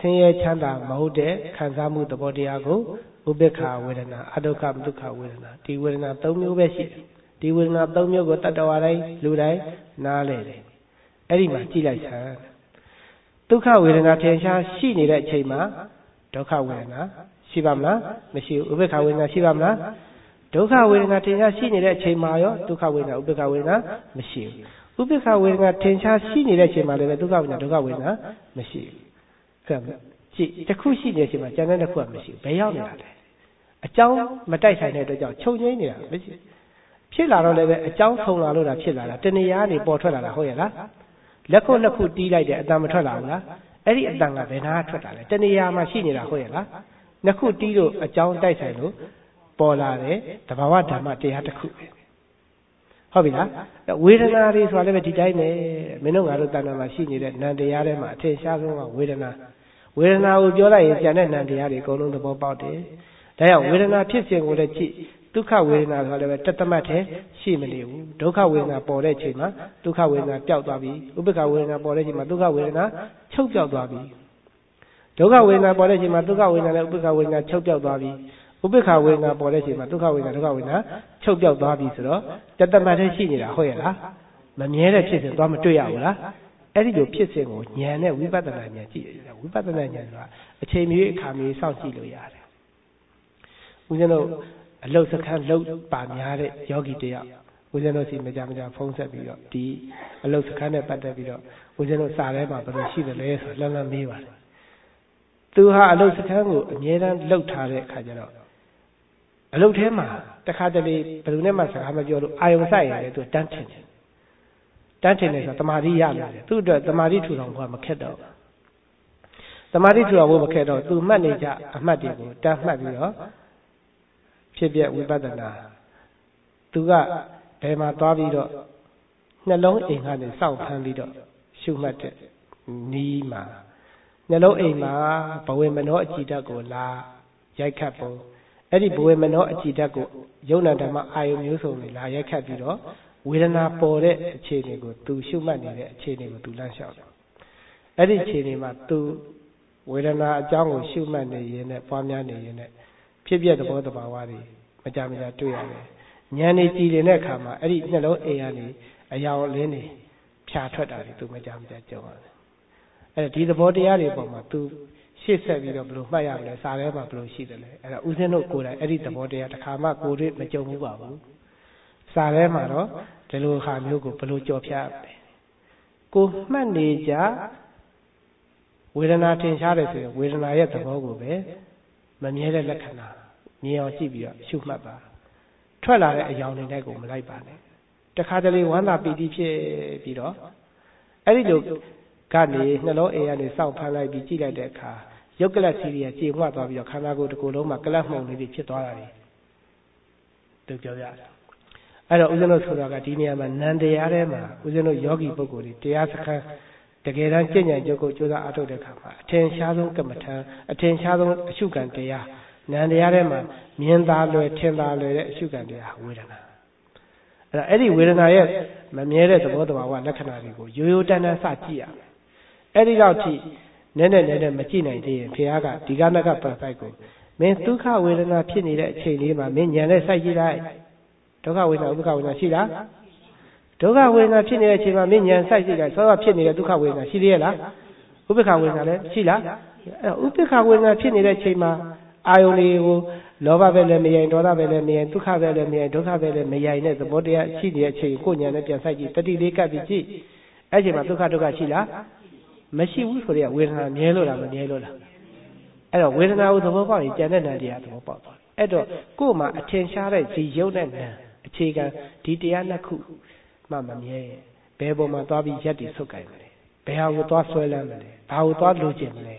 ဆင်းရဲချမ်းသာမဟုတ်တဲ့ခံစားမှုသဘောတရားကိုဥပေက္ခဝေဒနာအဒုက္ခဒုက္ခဝေဒနာဒီဝေဒနာ၃မျိုးပဲရှိတယ်ဒီဝေဒနာ၃မျိုးကိုတတ္တဝါတိုင်းလူတိုင်းနားလည်တယ်အဲ့ဒီမှာကြည့်လိုက်စမ်းဒုက္ခဝေဒနာထင်ရှားရှိနေတဲ့အချိန်မှာဒုက္ခဝေဒနာရှိပါမလားမရှိဘူးဥပေက္ခဝေဒနာရှိပါမလားဒုက္ခဝေဒနာထင်ရှားရှိနေတဲ့အချိန်မှာရောဒုက္ခဝေဒနာဥပေက္ခဝေဒနာမရှိဘူးဥပေက္ခဝေဒနာထင်ရှားရှိနေတဲ့အချိန်မှာလည်းဒုက္ခဝေဒနာဒုက္ခဝေဒနာမရှိဘူးအဲ့ဒါကြည့်တစ်ခုရှိနေတဲ့အချိန်မှာကျန်တဲ့တစ်ခုကမရှိဘူးဘယ်ရောက်နေတာလဲအကြောင်းမတိုက်ဆိုင်တဲ့အတွက်ကြောင့်ချုပ်ငိမ့်နေတာမရှိဖြစ်လာတော့လည်းပဲအကြောင်းထုံလာလို့တာဖြစ်လာတာတဏှာကနေပေါ်ထွက်လာတာဟုတ်ရဲ့လားလက်ခုလက်ခုတီးလိုက်တဲ့အတန်မထွက်လာဘူးလားအဲ့ဒီအတန်ကဘယ်နာထွက်တာလဲတဏှာမှာရှိနေတာဟုတ်ရဲ့လားနှစ်ခုတီးလို့အကြောင်းတိုက်ဆိုင်လို့ပေါ်လာတယ်တဘာဝဓမ္မတရားတစ်ခုပဲဟုတ်ပြီလားဝေဒနာတွေဆိုတာလည်းပဲဒီတိုင်းပဲမင်းတို့ငါတို့တဏ္ဍာမှာရှိနေတဲ့နံတရားထဲမှာအထင်ရှားဆုံးကဝေဒနာဝေဒနာကိုပြောလိုက်ရင်ကျန်တဲ့နံတရားတွေအကုန်လုံးသဘောပေါက်တယ်ဒါကြောင့်ဝေဒနာဖြစ်စဉ်ကိုလည်းကြည့်ဒုက္ခဝေဒနာဆိုတာလည်းပဲတသမတ်တည်းရှိမနေဘူးဒုက္ခဝေဒနာပေါ်တဲ့အချိန်မှာဒုက္ခဝေဒနာပျောက်သွားပြီဥပေက္ခဝေဒနာပေါ်တဲ့အချိန်မှာဒုက္ခဝေဒနာချုပ်ပျောက်သွားပြီဒုက္ခဝေဒနာပေါ်တဲ့အချိန်မှာဒုက္ခဝေဒနာနဲ့ဥပေက္ခဝေဒနာချုပ်ပျောက်သွားပြီဥပေက္ခဝေဒနာပေါ်တဲ့အချိန်မှာဒုက္ခဝေဒနာဒုက္ခဝေဒနာချုပ်ပျောက်သွားပြီဆိုတော့တသမတ်တည်းရှိနေတာဟုတ်ရဲ့လားမမြဲတဲ့ဖြစ်စဉ်သွားမတွေ့ရဘူးလားအဲ့ဒီလိုဖြစ်စဉ်ကိုဉာဏ်နဲ့ဝိပဿနာဉာဏ်ကြည့်ရတယ်ဝိပဿနာဉာဏ်ဆိုတာအချိန်မီအခါမီစောင့်ကြည့်လို့ရတယ်ဦးဇင်းတို့အလုတ်စခန်းလုတ်ပါများတဲ့ယောဂီတယောက်ဦးဇင်းတို့စီမကြမကြဖုံးဆက်ပြီးတော့ဒီအလုတ်စခန်းနဲ့ပတ်သက်ပြီးတော့ဦးဇင်းတို့စာထဲမှာဘယ်လိုရှိတယ်လဲဆိုတော့လမ်းလမ်းမေးပါတယ်သူဟာအလုတ်စခန်းကိုအမြဲတမ်းလှုပ်ထားတဲ့အခါကျတော့အလုတ်ထဲမှာတခါတလေဘယ်သူနဲ့မှစကားမပြောလို့အာယုံဆိုင်ရတယ်သူတန်းထင်တယ်တန်းထင်တယ်ဆိုတော့တမာတိရလာတယ်သူ့အတွက်တမာတိထူထောင်ဖို့မခက်တော့တမာတိထူထောင်ဖို့မခက်တော့သူမှတ်နေကြအမှတ်တွေကိုတန်းမှတ်ပြီးတော့ဖြစ်ပြဝိပဿနာသူကဘယ်မှာသွားပြီးတော့နှလုံးအိမ်ကနေစောင့်ဖမ်းပြီးတော့ရှုမှတ်တဲ့နီးမှာနှလုံးအိမ်မှာဘဝေမနောအကြည်ဓာတ်ကိုလာရိုက်ခတ်ပုံအဲ့ဒီဘဝေမနောအကြည်ဓာတ်ကိုယုံနာဓမ္မအာယုမျိုးစုံတွေလာရိုက်ခတ်ပြီးတော့ဝေဒနာပေါ်တဲ့အခြေအနေကိုသူရှုမှတ်နေတဲ့အခြေအနေကိုသူလမ်းလျှောက်တယ်အဲ့ဒီအခြေအနေမှာသူဝေဒနာအကြောင်းကိုရှုမှတ်နေရင်နဲ့ပွားများနေရင်နဲ့ဖြစ်ပြသဘောတဘာဝတွေမကြမကြတွေ့ရတယ်ဉာဏ်နေကြည်နေတဲ့အခါမှာအဲ့ဒီနှလုံးအိမ်ကနေအယောင်လင်းနေဖြာထွက်တာတွေသူမကြမကြကြုံရတယ်အဲ့ဒီသဘောတရားတွေပေါ်မှာသူရှေ့ဆက်ပြီးတော့ဘယ်လိုမှတ်ရမလဲစာထဲမှာဘယ်လိုရှိတယ်လဲအဲ့ဒါဦးဇင်းတို့ကိုယ်တိုင်အဲ့ဒီသဘောတရားတစ်ခါမှကိုယ်တွေ့မကြုံဘူးပါဘူးစာထဲမှာတော့ဒီလိုခါမျိုးကိုဘယ်လိုကြော်ဖြတ်ရလဲကိုမှတ်နေကြဝေဒနာထင်ရှားတယ်ဆိုရင်ဝေဒနာရဲ့သဘောကိုပဲမမြဲတဲ့လက္ခဏာမြင်အောင်ကြည့်ပြီးတော့ရှုမှတ်ပါထွက်လာတဲ့အယောင်တွေနဲ့ကိုမလိုက်ပါနဲ့တခါတလေဝမ်းသာပီတိဖြစ်ပြီးတော့အဲ့ဒီလိုကနေနှလုံးအိမ်ကနေစောင့်ဖမ်းလိုက်ပြီးကြည့်လိုက်တဲ့အခါရုပ်ကလတ်စီရီကကြေမွသွားပြီးတော့ခန္ဓာကိုယ်တစ်ခုလုံးမှာကလတ်မှုန်လေးတွေဖြစ်သွားတာလေသူပြောပြတယ်အဲ့တော့ဦးဇင်းတို့ဆိုတာကဒီနေရာမှာနန္တရားထဲမှာဦးဇင်းတို့ယောဂီပုဂ္ဂိုလ်တွေတရားစခန်းတကယ်တမ်းကျင့်ကြံကြုတ်ကိုကြိုးစားအားထုတ်တဲ့အခါမှာအထင်ရှားဆုံးကမ္မထံအထင်ရှားဆုံးအရှုခံတရားနန္တရားထဲမှာမြင်သာလွယ်ထင်သာလွယ်တဲ့အရှုခံတရားဝေဒနာအဲ့ဒါအဲ့ဒီဝေဒနာရဲ့မမြဲတဲ့သဘောတဘာဝလက္ခဏာတွေကိုရိုးရိုးတန်းတန်းစကြည့်ရမယ်အဲ့ဒီတော့ထိနည်းနည်းနည်းနည်းမကြည့်နိုင်သေးရင်ဘုရားကဒီကနကပ္ပပိုက်ကိုမင်းဒုက္ခဝေဒနာဖြစ်နေတဲ့အချိန်လေးမှာမင်းဉာဏ်နဲ့စိုက်ကြည့်လိုက်ဒုက္ခဝေဒနာဥပ္ပခဝေဒနာရှိလားဒုက္ခဝေဒနာဖြစ်နေတဲ့အချိန်မှာမင်းဉာဏ်စိုက်ကြည့်လိုက်စောစောဖြစ်နေတဲ့ဒုက္ခဝေဒနာရှိသေးရဲ့လားဥပ္ပခဝေဒနာလည်းရှိလားအဲ့ဥပ္ပခဝေဒနာဖြစ်နေတဲ့အချိန်မှာအာယုန်တွေကိုလောဘပဲလည်းမယိုင်ဒေါသပဲလည်းမယိုင်ဒုက္ခပဲလည်းမယိုင်ဒုက္ခပဲလည်းမယိုင်တဲ့သဘောတရားရှိနေတဲ့အချိန်ကိုဉာဏ်နဲ့ပြန်စိုက်ကြည့်တတိလေးကပ်ပြီးကြည့်အဲ့ချိန်မှာဒုက္ခဒုက္ခရှိလားမရှိဘူးဆိုတော့ဝေဒနာမြဲလို့လားမမြဲလို့လားအဲ့တော့ဝေဒနာကိုသဘောပေါက်ရင်ကြံတဲ့နံတရားသဘောပေါက်သွားအဲ့တော့ကိုယ်မှာအထင်ရှားတဲ့ဒီယုတ်တဲ့နံအခြေခံဒီတရားနှစ်ခုမှမမြဲဘယ်ပေါ်မှာသွားပြီးရက်တည်ဆုတ်ကြိုင်မလဲဘယ်ဟာကိုသွားဆွဲလန်းမလဲဘာကိုသွားလိုချင်မလဲ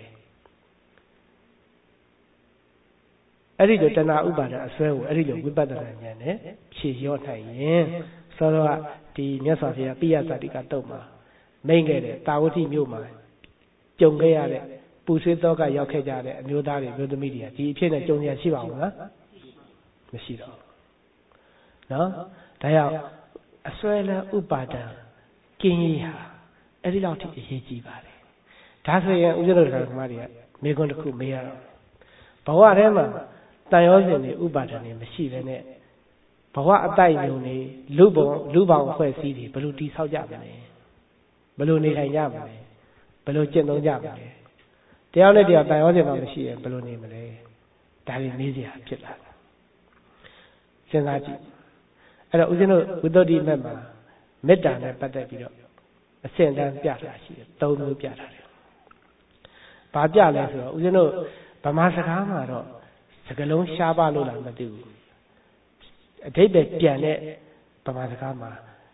အဲ့ဒီလိုတဏှာဥပါဒအစွဲကိုအဲ့ဒီလိုဝိပဿနာဉာဏ်နဲ့ဖြေရောနိုင်ရင်သောတော့ဒီမြတ်စွာဘုရားပိယသတိကတုတ်မှာမိန့်ခဲ့တဲ့တာဝတိမြို့မှာကြုံခဲ့ရတဲ့ပူဆွေးတော့ကရောက်ခဲ့ကြတဲ့အမျိုးသားတွေမျိုးသမီးတွေကဒီအဖြစ်နဲ့ကြုံရရှိပါဘူးလားမရှိတော့နော်ဒါကြောင့်အစွဲလန်းဥပါဒံကင်းရေးဟာအဲ့ဒီလောက်ထိအရေးကြီးပါတယ်ဒါဆိုရင်ဦးဇင်းတို့ဓမ္မတွေကမေကွန်းတစ်ခုမေးရတော့ဘဝထဲမှာတန်ရောစဉ်တွေဥပါဒဏ်တွေမရှိဘဲနဲ့ဘဝအတိုက်ညုံနေလူပုံလူပေါင်းအဖွဲ့အစည်းတွေဘယ်လိုတိဆောက်ကြမလဲဘယ်လိုနေထိုင်ကြမလဲဘယ်လိုကျင့်သုံးကြမလဲတယောက်နဲ့တယောက်တန်ရောစဉ်မှမရှိရင်ဘယ်လိုနေမလဲဒါတွေမေးစရာဖြစ်လာတယ်စဉ်းစားကြည့်အဲ့တော့ဦးဇင်းတို့ဝိသုဒ္ဓိမက်မှာမေတ္တာနဲ့ပတ်သက်ပြီးတော့အစဉ်တန်းပြတာရှိတယ်သုံးမျိုးပြတာတယ်ဘာပြလဲဆိုတော့ဦးဇင်းတို့ဗမာစကားမှာတော့စကားလုံးရှားပါလို့လားမသိဘူးအဓိပ္ပာယ်ပြန်တဲ့ဗမာစကားမှာ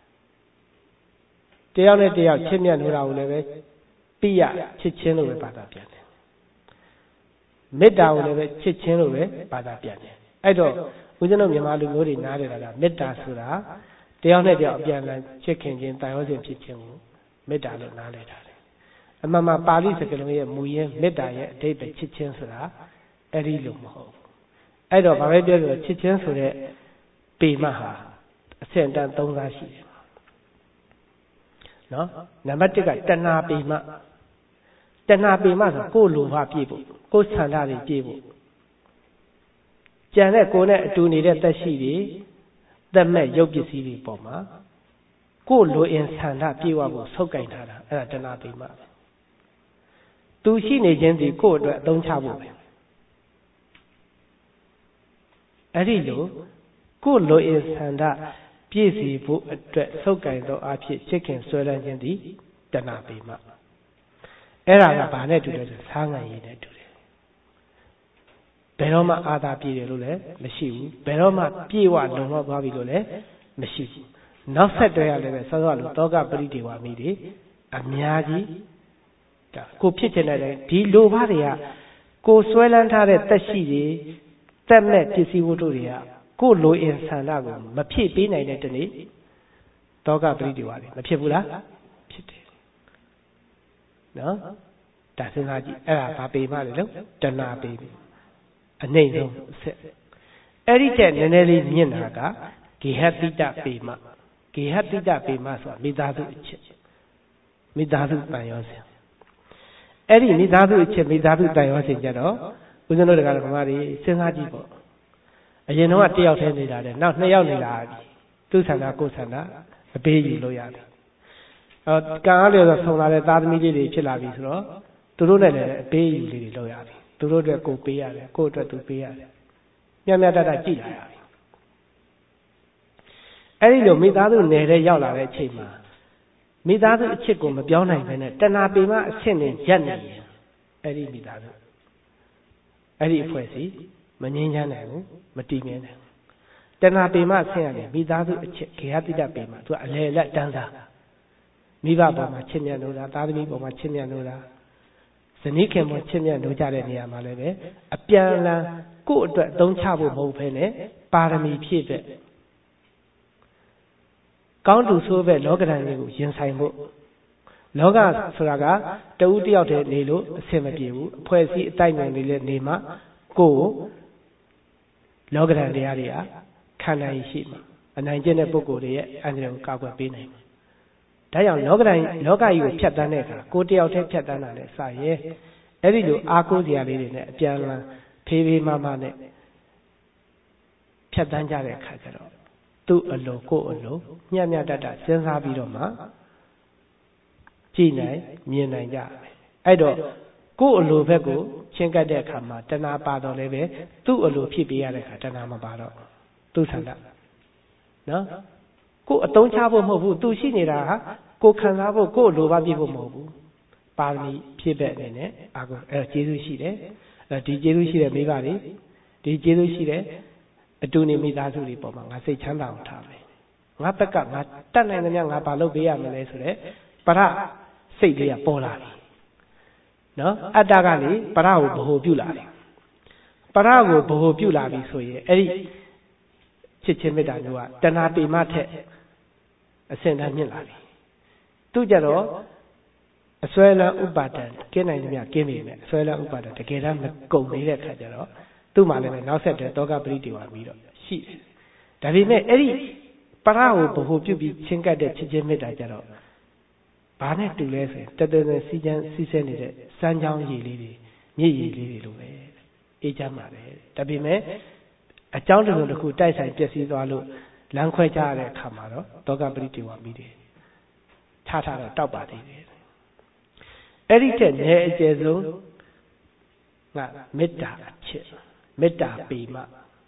တယောက်နဲ့တယောက်ချစ်မြတ်လို့တာကိုလည်းပဲပိယချစ်ချင်းလို့ပဲဘာသာပြန်တယ်မေတ္တာကိုလည်းပဲချစ်ချင်းလို့ပဲဘာသာပြန်တယ်အဲ့တော့ဦးဇင်းတို့မြန်မာလူမျိုးတွေနားတယ်လားမေတ္တာဆိုတာတယောက်နဲ့တယောက်အပြန်အလှန်ချစ်ခင်ခြင်းတန်ရောစဉ်ဖြစ်ခြင်းကိုမေတ္တာလို့နားလည်တာတယ်အမှန်မှပါဠိစကားလုံးရဲ့မူရင်းမေတ္တာရဲ့အဓိပ္ပာယ်ချစ်ချင်းဆိုတာအဲ့ဒီလိုမဟုတ်ဘူးအဲ့တော့ဘာပဲပြောပြောချစ်ချင်းဆိုတဲ့ပေမဟာအဆင့်တန်းသုံးစားရှိတယ်နော်နံပါတ်တစ်ကတဏှာပေမတဏှာပေမဆိုကိုယ်လိုဘပြည့်ဖို့ကိုယ်ဆန္ဒတွေပြည့်ဖို့ကြံတဲ့ကိုယ်နဲ့အတူနေတဲ့သက်ရှိတွေသက်မဲ့ရုပ်ပစ္စည်းတွေပေါ်မှာကိုယ်လိုအင်ဆန္ဒပြည့်ဝဖို့ဆုပ်ကင်ထားတာအဲ့ဒါတဏှာပေမပဲသူရှိနေခြင်းဒီကိုယ့်အတွက်အသုံးချဖို့ပဲအဲ့ဒီလိုကိုယ်လိုအင်ဆန္ဒပြည့်စုံဖို့အတွက်ဆုပ်ကင်သောအဖြစ်ချစ်ခင်ဆွဲလန်းခြင်းဒီတဏှာပေမအဲ့ဒါကဘာနဲ့တူလဲဆိုစားငံရည်နဲ့တူတယ်ဘယ်တော့မှအာသာပြည့်တယ်လို့လည်းမရှိဘူးဘယ်တော့မှပြေဝလုံလောက်သွားပြီလို့လည်းမရှိဘူးနောက်ဆက်တွဲရလည်းပဲစောစောလိုတောကပရိဒေဝမိတွေအများကြီးကိုဖြစ်ချင်တဲ့ဒီလိုဘတွေကကိုဆွဲလန်းထားတဲ့တက်ရှိတွေတက်မဲ့ပစ္စည်းဝတ္ထုတွေကကိုလိုအင်ဆန္ဒကိုမဖြည့်ပေးနိုင်တဲ့တနေ့တောကပရိဒေဝတွေမဖြစ်ဘူးလားဖြစ်တယ်နော်ဒါစဉ်းစားကြည့်အဲ့ဒါဘာပေမလဲလို့တဏှာပေအနှိမ့်ဆုံးအဆက်အဲ့ဒီတဲ့နည်းနည်းလေးမြင့်တာကဂေဟတိတပေမဂေဟတိတပေမဆိုတာမိသားစုအချက်မိသားစုတန်ရောစဉ်အဲ့ဒီမိသားစုအချက်မိသားစုတန်ရောစဉ်ကြတော့ဦးဇင်းတို့တက္ကရာဓမ္မတွေစဉ်းစားကြည့်ပေါ့အရင်တော့တယောက်တည်းနေတာလေနောက်နှစ်ယောက်နေတာသူဆန္ဒကိုယ်ဆန္ဒအပေးယူလို့ရတယ်အော်ကံအားလျော်ဆိုဆုံလာတဲ့သားသမီးလေးတွေဖြစ်လာပြီဆိုတော့သူတို့နဲ့လည်းအပေးယူလေးတွေလုပ်ရပြီသူတို့အတွက်ကိုပေးရတယ်ကိုယ့်အတွက်သူပေးရတယ်မြတ်မြတ်တတ်တတ်ကြည့်လာရပြီအဲ့ဒီလိုမိသားစုနယ်တဲ့ရောက်လာတဲ့အချိန်မှာမိသားစုအချစ်ကိုမပြောင်းနိုင်ဘဲနဲ့တဏှာပေမအဆင့်နဲ့ရက်နေရင်အဲ့ဒီမိသားစုအဲ့ဒီအဖွဲ့စီမငြင်းချမ်းနိုင်ဘူးမတည်မြဲနိုင်ဘူးတဏှာပေမဆင်းရတယ်မိသားစုအချစ်ခေယတိတပေမသူကအလေလက်တန်းစားမိဘပေါ်မှာချစ်မြတ်လို့တာသားသမီးပေါ်မှာချစ်မြတ်လို့တာဇနီးခင်ပေါ်ချစ်မြတ်လို့ကြတဲ့နေရာမှာလည်းပဲအပြန်အလှန်ကိုယ့်အတွက်အသုံးချဖို့မဟုတ်ဘဲနဲ့ပါရမီဖြည့်တဲ့ကောင်းတူဆိုးပဲလောကဓာတ်ကြီးကိုရင်ဆိုင်ဖို့လောကဆိုတာကတဦးတယောက်တည်းနေလို့အဆင်မပြေဘူးအဖွဲ့အစည်းအတိုင်းအမြင်တွေလည်းနေမှကိုယ်လောကဓာတ်တရားတွေကခံနိုင်ရှိမှာအနိုင်ကျင့်တဲ့ပုဂ္ဂိုလ်တွေရဲ့အန္တရာယ်ကိုကာကွယ်ပေးနိုင်မှာဒါကြောင့်လောကဓာတ်လောကကြီးကိုဖြတ်တန်းတဲ့အခါကိုယ်တယောက်တည်းဖြတ်တန်းတာနဲ့စရဲအဲ့ဒီလိုအားကိုးစရာလေးတွေနဲ့အပြန်အလှန်ဖေးဖေးမမနဲ့ဖြတ်တန်းကြတဲ့အခါကျတော့သူ့အလိုကိုယ်အလိုညံ့ညံ့တတ်တတ်စဉ်းစားပြီးတော့မှကြည်နိုင်မြင်နိုင်ကြမယ်အဲ့တော့ကိုယ့်အလိုဘက်ကိုချင်းကပ်တဲ့အခါမှာတဏှာပါတော့လည်းပဲသူ့အလိုဖြစ်ပေးရတဲ့အခါတဏှာမပါတော့သူ့ဆန္ဒနော်ကိုယ်အတုံးချဖို့မဟုတ်ဘူးသူရှိနေတာဟာကိုယ်ခံစားဖို့ကိုယ်လိုပါပြဖို့မဟုတ်ဘူးပါရမီဖြည့်တဲ့အနေနဲ့အာကိုအဲ့တော့ကျေးဇူးရှိတယ်အဲဒီကျေးဇူးရှိတဲ့မိဘတွေဒီကျေးဇူးရှိတဲ့အတူနေမိသားစုတွေပေါ်မှာငါစိတ်ချမ်းသာအောင်ထားမယ်ငါဘက်ကငါတတ်နိုင်သမျှငါဘာလုပ်ပေးရမလဲဆိုတော့ပရစိတ်လေးကပေါ်လာပြီနော်အတ္တကနေပရကိုဗဟိုပြုလာတယ်ပရကိုဗဟိုပြုလာပြီဆိုရင်အဲ့ဒီချစ်ချင်းမေတ္တာမျိုးကတဏှာပေမထက်အစင်တန်းမြင့်လာပြီသူကြတော့အစွဲလန်းဥပါဒံကင်းနိုင်သမျှကင်းပြီနဲ့အစွဲလန်းဥပါဒံတကယ်တမ်းမကုန်နေတဲ့ခါကျတော့သူ့မှာလည်းနောက်ဆက်တွဲတောကပရိဒေဝပြီးတော့ရှိတယ်ဒါပေမဲ့အဲ့ဒီပရကိုဗဟိုပြုပြီးချင်းကပ်တဲ့ချစ်ချင်းမေတ္တာကြတော့ဘာနဲ့တူလဲဆိုရင်တတန်စီချမ်းစီးဆဲနေတဲ့စမ်းချောင်းရည်လေးတွေမြည်ရည်လေးတွေလိုပဲအေးချမ်းပါတယ်ဒါပေမဲ့အကြောင်းတစ်စုံတစ်ခုတိုက်ဆိုင်ပျက်စီးသွားလို့လမ်းခွဲကြရတဲ့အခါမှာတော့ဒေါကပရိဒေဝမိတယ်ထားထားတော့တောက်ပါသေးတယ်အဲ့ဒီတဲ့နယ်အကျယ်ဆုံးငါမေတ္တာအချက်မေတ္တာပေမ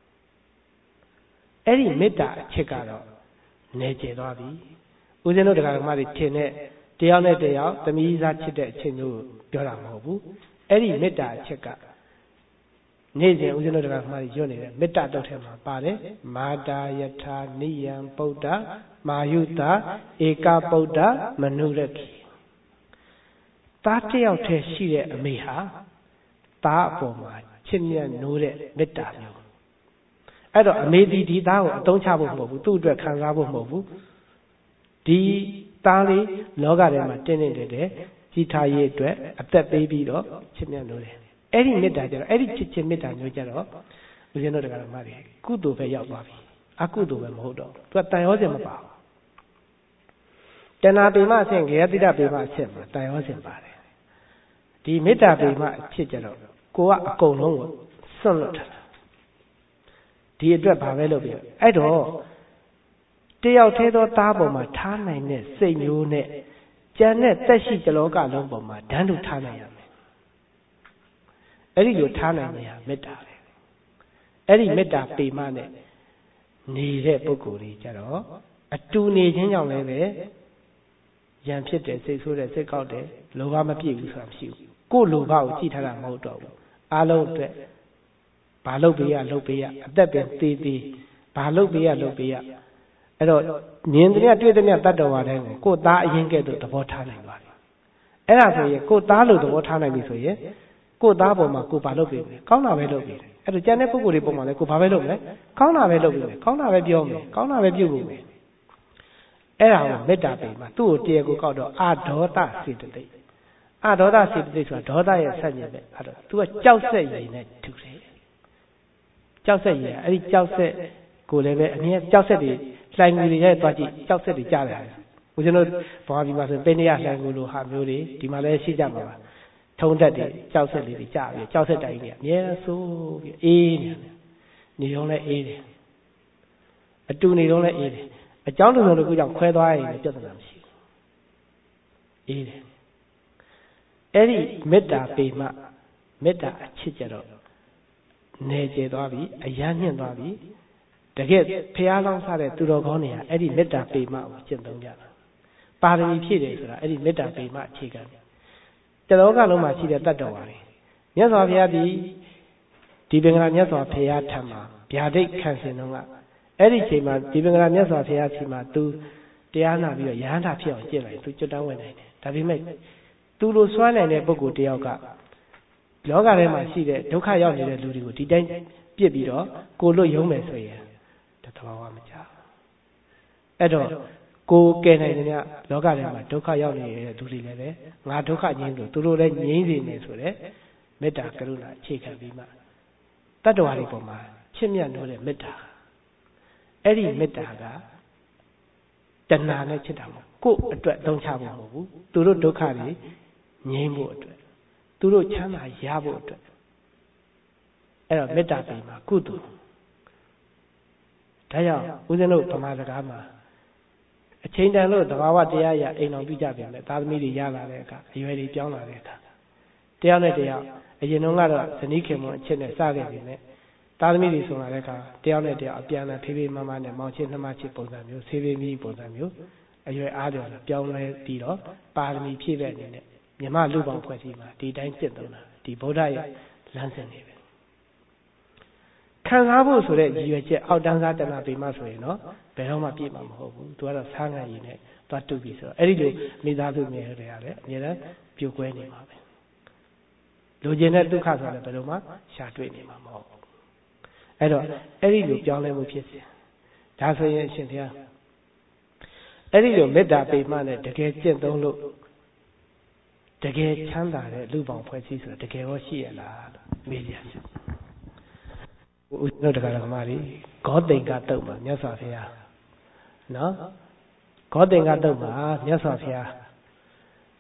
အဲ့ဒီမေတ္တာအချက်ကတော့နယ်ကျယ်သွားပြီဦးဇင်းတို့တရားဓမ္မတွေထင်တဲ့တရားနဲ့တရားသမီးစားချစ်တဲ့အချက်မျိုးပြောတာမဟုတ်ဘူးအဲ့ဒီမေတ္တာအချက်ကနေ့စဉ်ဦးဇင်းတို့တရားဓမ္မတွေရွတ်နေတဲ့မေတ္တာတုတ်ထဲမှာပါတယ်မာတာယထာနိယံပုဒ္ဒမာယုတာဧကပုဒ္ဒမနုရခိသားတစ်ယောက်တည်းရှိတဲ့အမေဟာသားအပေါ်မှာချစ်မြတ်နိုးတဲ့မေတ္တာမျိုးအဲ့တော့အမေဒီဒီသားကိုအသုံးချဖို့မဟုတ်ဘူးသူ့အတွက်ခံစားဖို့မဟုတ်ဘူးဒီသားလေးလောကထဲမှာတင်းတင်းတဲတဲကြီးထားရေးအတွက်အသက်ပေးပြီးတော့ချစ်မြတ်နိုးတယ်အဲ့ဒီမေတ္တာကျတော့အဲ့ဒီချစ်ချင်းမေတ္တာမျိုးကျတော့ဦးဇင်းတို့တရားဓမ္မတွေကုသိုလ်ပဲရောက်သွားပြီအကုသိုလ်ပဲမဟုတ်တော့သူကတန်ရောစင်မပါဘူးတဏှာပေမအဆင့်ဂေယတိတပေမအဆင့်မှာတန်ရောစင်ပါတယ်ဒီမေတ္တာပေမအဖြစ်ကျတော့ကိုကအကုန်လုံးကိုစွန့်လွတ်ထားဒီအတွက်ဘာပဲလုပ်ပြအဲ့တော့တယောက်သေးသောသားပေါ်မှာထားနိုင်တဲ့စိတ်မျိုးနဲ့ကျန်တဲ့တက်ရှိကြလောကလုံးပေါ်မှာဓာတ်တူထားနိုင်ရမယ်အဲ့ဒီလိုထားနိုင်နေတာမေတ္တာပဲအဲ့ဒီမေတ္တာပေမနဲ့နေတဲ့ပုဂ္ဂိုလ်တွေကြတော့အတူနေခြင်းကြောင့်လည်းပဲရံဖြစ်တယ်စိတ်ဆိုးတယ်စိတ်ကောက်တယ်လောဘမပြည့်ဘူးဆိုတာမရှိဘူးကိုယ်လောဘကိုကြည့်ထားတာမဟုတ်တော့ဘူးအားလုံးအတွက်ဘာလုပ်ပေးရလုပ်ပေးရအသက်ပင်သေးသေးဘာလုပ်ပေးရလုပ်ပေးရအဲ့တော့မြင်တဲ့တွေ့တဲ့တတ္တဝါတိုင်းကိုကိုယ်သားအရင်ကဲ့သို့သဘောထားနိုင်ပါတယ်အဲ့ဒါဆိုရင်ကိုယ်သားလို့သဘောထားနိုင်ပြီဆိုရင်ကိုယ်သားပေါ်မှာကိုယ်ဘာလုပ်ပေးမလဲကောင်းတာပဲလုပ်ပေးတယ်အဲ့တော့ကျန်တဲ့ပုဂ္ဂိုလ်တွေပုံမှာလည်းကိုယ်ဘာပဲလုပ်မလဲကောင်းတာပဲလုပ်ပေးမယ်ကောင်းတာပဲပြောမယ်ကောင်းတာပဲပြုဖို့မယ်အဲ့ဒါကိုမေတ္တာပေမှာသူ့ကိုတရားကိုကောက်တော့အာဒေါသစေတသိက်အာဒေါသစေတသိက်ဆိုတာဒေါသရဲ့ဆက်ညင်ပဲအဲ့တော့ तू ကကြောက်ဆက်ရည်နဲ့တူတယ်ကြောက်ဆက်ရည်အဲ့ဒီကြောက်ဆက်ကိုလည်းပဲအမြဲကြောက်ဆက်တွေလှိုင်ငူတွေရဲ့သွားကြည့်ကြောက်ဆက်တွေကြားတယ်ဦးဇင်းတို့ဘာမှဒီမှာဆိုပင်ရလှိုင်ငူလိုဟာမျိုးတွေဒီမှာလည်းရှိကြမှာပါထုံတက်တွေကြောက်ဆက်လေးတွေကြားပြီးကြောက်ဆက်တိုင်းတွေအမြဲဆိုးပြီးအေးနေတယ်နေတော့လည်းအေးတယ်အတူနေတော့လည်းအေးတယ်အကြောင်းတစ်စုံတစ်ခုကြောင့်ခွဲသွားရင်လည်းပြဿနာမရှိဘူးအေးတယ်အဲ့ဒီမေတ္တာပေမမေတ္တာအချစ်ကြတော့နေကျသွားပြီအယမ်းညှင့်သွားပြီတကယ်ဖျားလောင်းစားတဲ့သူတော်ကောင်းတွေကအဲ့ဒီမေတ္တာပေမကိုကျင့်သုံးကြတာပါရမီဖြည့်တယ်ဆိုတာအဲ့ဒီမေတ္တာပေမအခြေခံတလောကလုံးမှာရှိတဲ့တတ္တဝါတွေမြတ်စွာဘုရားဒီဒီပင်္ဂလာမြတ်စွာဘုရားထံမှာဗျာဒိတ်ခံစင်တော့ကအဲ့ဒီချိန်မှာဒီပင်္ဂလာမြတ်စွာဘုရားစီမှာ तू တရားနာပြီးတော့ယဟန္တာဖြစ်အောင်ကျင့်လိုက် तू ကျွတ်တန်းဝင်နိုင်တယ်ဒါပေမဲ့ तू လိုစွမ်းနိုင်တဲ့ပုဂ္ဂိုလ်တယောက်ကလောကထဲမှာရှိတဲ့ဒုက္ခရောက်နေတဲ့လူတွေကိုဒီတိုင်းပြစ်ပြီးတော့ကိုလွတ်ရုံးမယ်ဆိုရင်တသဘာဝမကြအဲ့တော့ကိုကယ်နိုင်တဲ့ညလောကထဲမှာဒုက္ခရောက်နေတဲ့သူတွေလည်းပဲငါဒုက္ခငြိမ်းလို့သူတို့လည်းငြိမ်းစေမယ်ဆိုတဲ့မေတ္တာကရုဏာအခြေခံပြီးမှတတ္တဝါတွေပေါ်မှာချစ်မြတ်လို့တဲ့မေတ္တာအဲ့ဒီမေတ္တာကတဏှာနဲ့ချစ်တာမဟုတ်ကိုယ့်အတွက်သုံးချဖို့မဟုတ်ဘူးသူတို့ဒုက္ခတွေငြိမ်းဖို့အတွက်သူတို့ချမ်းသာရဖို့အတွက်အဲ့တော့မေတ္တာပေမှာကုသိုလ်ဒါကြောင့်ဦးဇင်းတို့ဗမာစကားမှာအချိန်တန်လို့သဘာဝတရားရအိမ်တော်ပြုကြပြန်တယ်သာသမီတွေရလာတဲ့အခါအရွယ်တွေပြောင်းလာတဲ့အခါတရားနဲ့တရားအရင်တုန်းကတော့ဇနီးခင်မအချက်နဲ့စခဲ့ပြီနဲ့သာသမီတွေဆိုလာတဲ့အခါတရားနဲ့တရားအပြန်အလှန်ဖေးဖေးမမနဲ့မောင်ချစ်နှမချစ်ပုံစံမျိုးဆေးဖေးမီးပုံစံမျိုးအရွယ်အားပြောလာပြောင်းလဲပြီးတော့ပါရမီဖြည့်တဲ့အနေနဲ့မြမလူပေါင်းဖွဲ့စည်းမှာဒီတိုင်းကျင့်သုံးတာဒီဗုဒ္ဓရဲ့လမ်းစဉ်တွေပဲခံစားဖို့ဆိုတဲ့ရည်ရွယ်ချက်အောက်တန်းစားတဏှာပေမှဆိုရင်တော့ဘယ်တော့မှပြည့်မှာမဟုတ်ဘူးသူကတော့ဆားငံရည်နဲ့သွားတူပြီဆိုတော့အဲ့ဒီလိုမိသားစုမျိုးတွေရတယ်အများအားပြုတ်ကွဲနေမှာပဲလူကျင်တဲ့ဒုက္ခဆိုလည်းဘယ်လိုမှရှာတွေ့နေမှာမဟုတ်ဘူးအဲ့တော့အဲ့ဒီလိုပြောင်းလဲမှုဖြစ်စဉ်ဒါဆိုရင်အရှင်ဘုရားအဲ့ဒီလိုမေတ္တာပေမှနဲ့တကယ်ကျင့်သုံးလို့တကယ်ချမ်းသာတဲ့လူပေါင်းဖွဲ့စည်းဆိုတကယ်ရောရှိရလားလို့မေးကြတယ်ဦးဇင်းတို့တရားဓမ္မတွေဂေါတိန်ကတုတ်မှာမြတ်စွာဘုရားနော်ဂေါတိန်ကတုတ်မှာမြတ်စွာဘုရား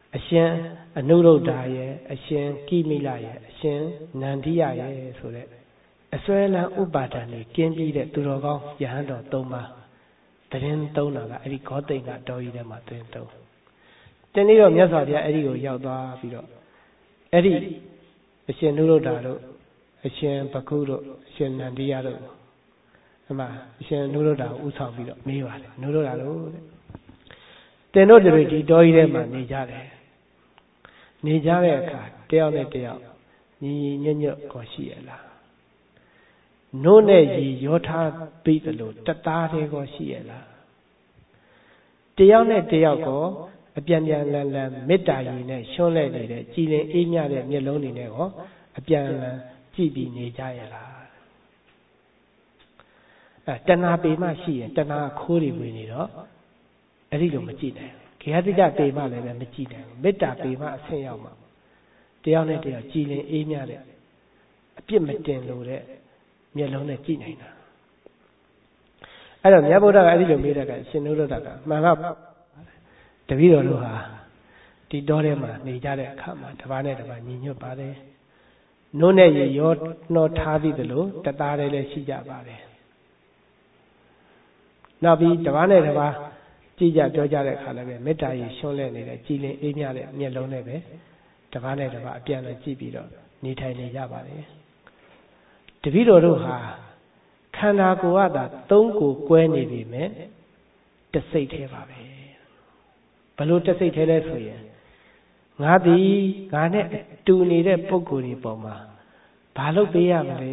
အရှင်အနုရုဒ္ဓရဲ့အရှင်ကိမိလရဲ့အရှင်နန္ဒီယရဲ့ဆိုတဲ့အစွဲလန်းဥပါဒဏ်ကြီးကျင်းပြီးတဲ့သူတော်ကောင်းယဟန်တော်သုံးပါးတရင်သုံးတာကအဲ့ဒီဂေါတိန်ကတော်ကြီးထဲမှာတရင်သုံးတနေ့တော့မြတ်စွာဘုရားအဲ့ဒီကိုရောက်သွားပြီးတော့အဲ့ဒီအရှင်နုရုဒ္ဓတို့အရှင်ဘကုတို့အရှင်နန္ဒီယတို့အမှအရှင်နုရုဒ္ဓကိုဥဆောင်ပြီးတော့မေးပါတယ်နုရုဒ္ဓတို့တဲ့တင်တို့တွေဒီတော်ကြီးထဲမှာနေကြတယ်နေကြတဲ့အခါတယောက်နဲ့တယောက်ညီညွတ်ညွတ်ကိုရှိရလားနို့နဲ့ရီရောထားပြီးသလိုတသားတည်းကိုရှိရလားတယောက်နဲ့တယောက်ကိုအပြန်ပြန်လန်လန်မေတ္တာရည်နဲ့ရှွန်းလဲနေတဲ့ကြည်လင်အေးမြတဲ့မျက်လုံးတွေနဲ့ကိုအပြန်လန်ကြည့်ပြီးနေကြရလားအဲတဏှာပေမှရှိရင်တဏှာခိုးတွေဝင်နေတော့အဲ့ဒီလိုမကြည့်နိုင်ဘူးခေယတိကပေမှလည်းပဲမကြည့်နိုင်ဘူးမေတ္တာပေမှအဆင့်ရောက်မှာတယောက်နဲ့တယောက်ကြည်လင်အေးမြတဲ့အပြစ်မတင်လို့တဲ့မျက်လုံးနဲ့ကြည့်နိုင်တာအဲ့တော့မြတ်ဗုဒ္ဓကအဲ့ဒီလိုမေးတဲ့ကရှင်နုရုဒ္ဓကမှန်ပါတပည့်တော်တို့ဟာဒီတော်ထဲမှာနေကြတဲ့အခါမှာတစ်ပါးနဲ့တစ်ပါးညီညွတ်ပါတယ်နို့နဲ့ရေရောနှောထားပြီးသလိုတသားတည်းလည်းရှိကြပါတယ်နောက်ပြီးတစ်ပါးနဲ့တစ်ပါးကြည်ကြပြောကြတဲ့အခါလည်းပဲမေတ္တာရေရှွန်းလဲနေတဲ့ကြည်လင်အေးမြတဲ့မျက်လုံးနဲ့ပဲတစ်ပါးနဲ့တစ်ပါးအပြန်အလှန်ကြည့်ပြီးတော့နေထိုင်နေကြပါတယ်တပည့်တော်တို့ဟာခန္ဓာကိုယ်ကသာသုံးကိုကွဲနေပြီမဲ့တစိတ်သေးပါပဲဘလို့တစိတ်သေးလဲဆိုရင်ငါသည်ငါနဲ့တူနေတဲ့ပုံကိုယ်ဒီပုံမှာဘာလို့ပေးရမလဲ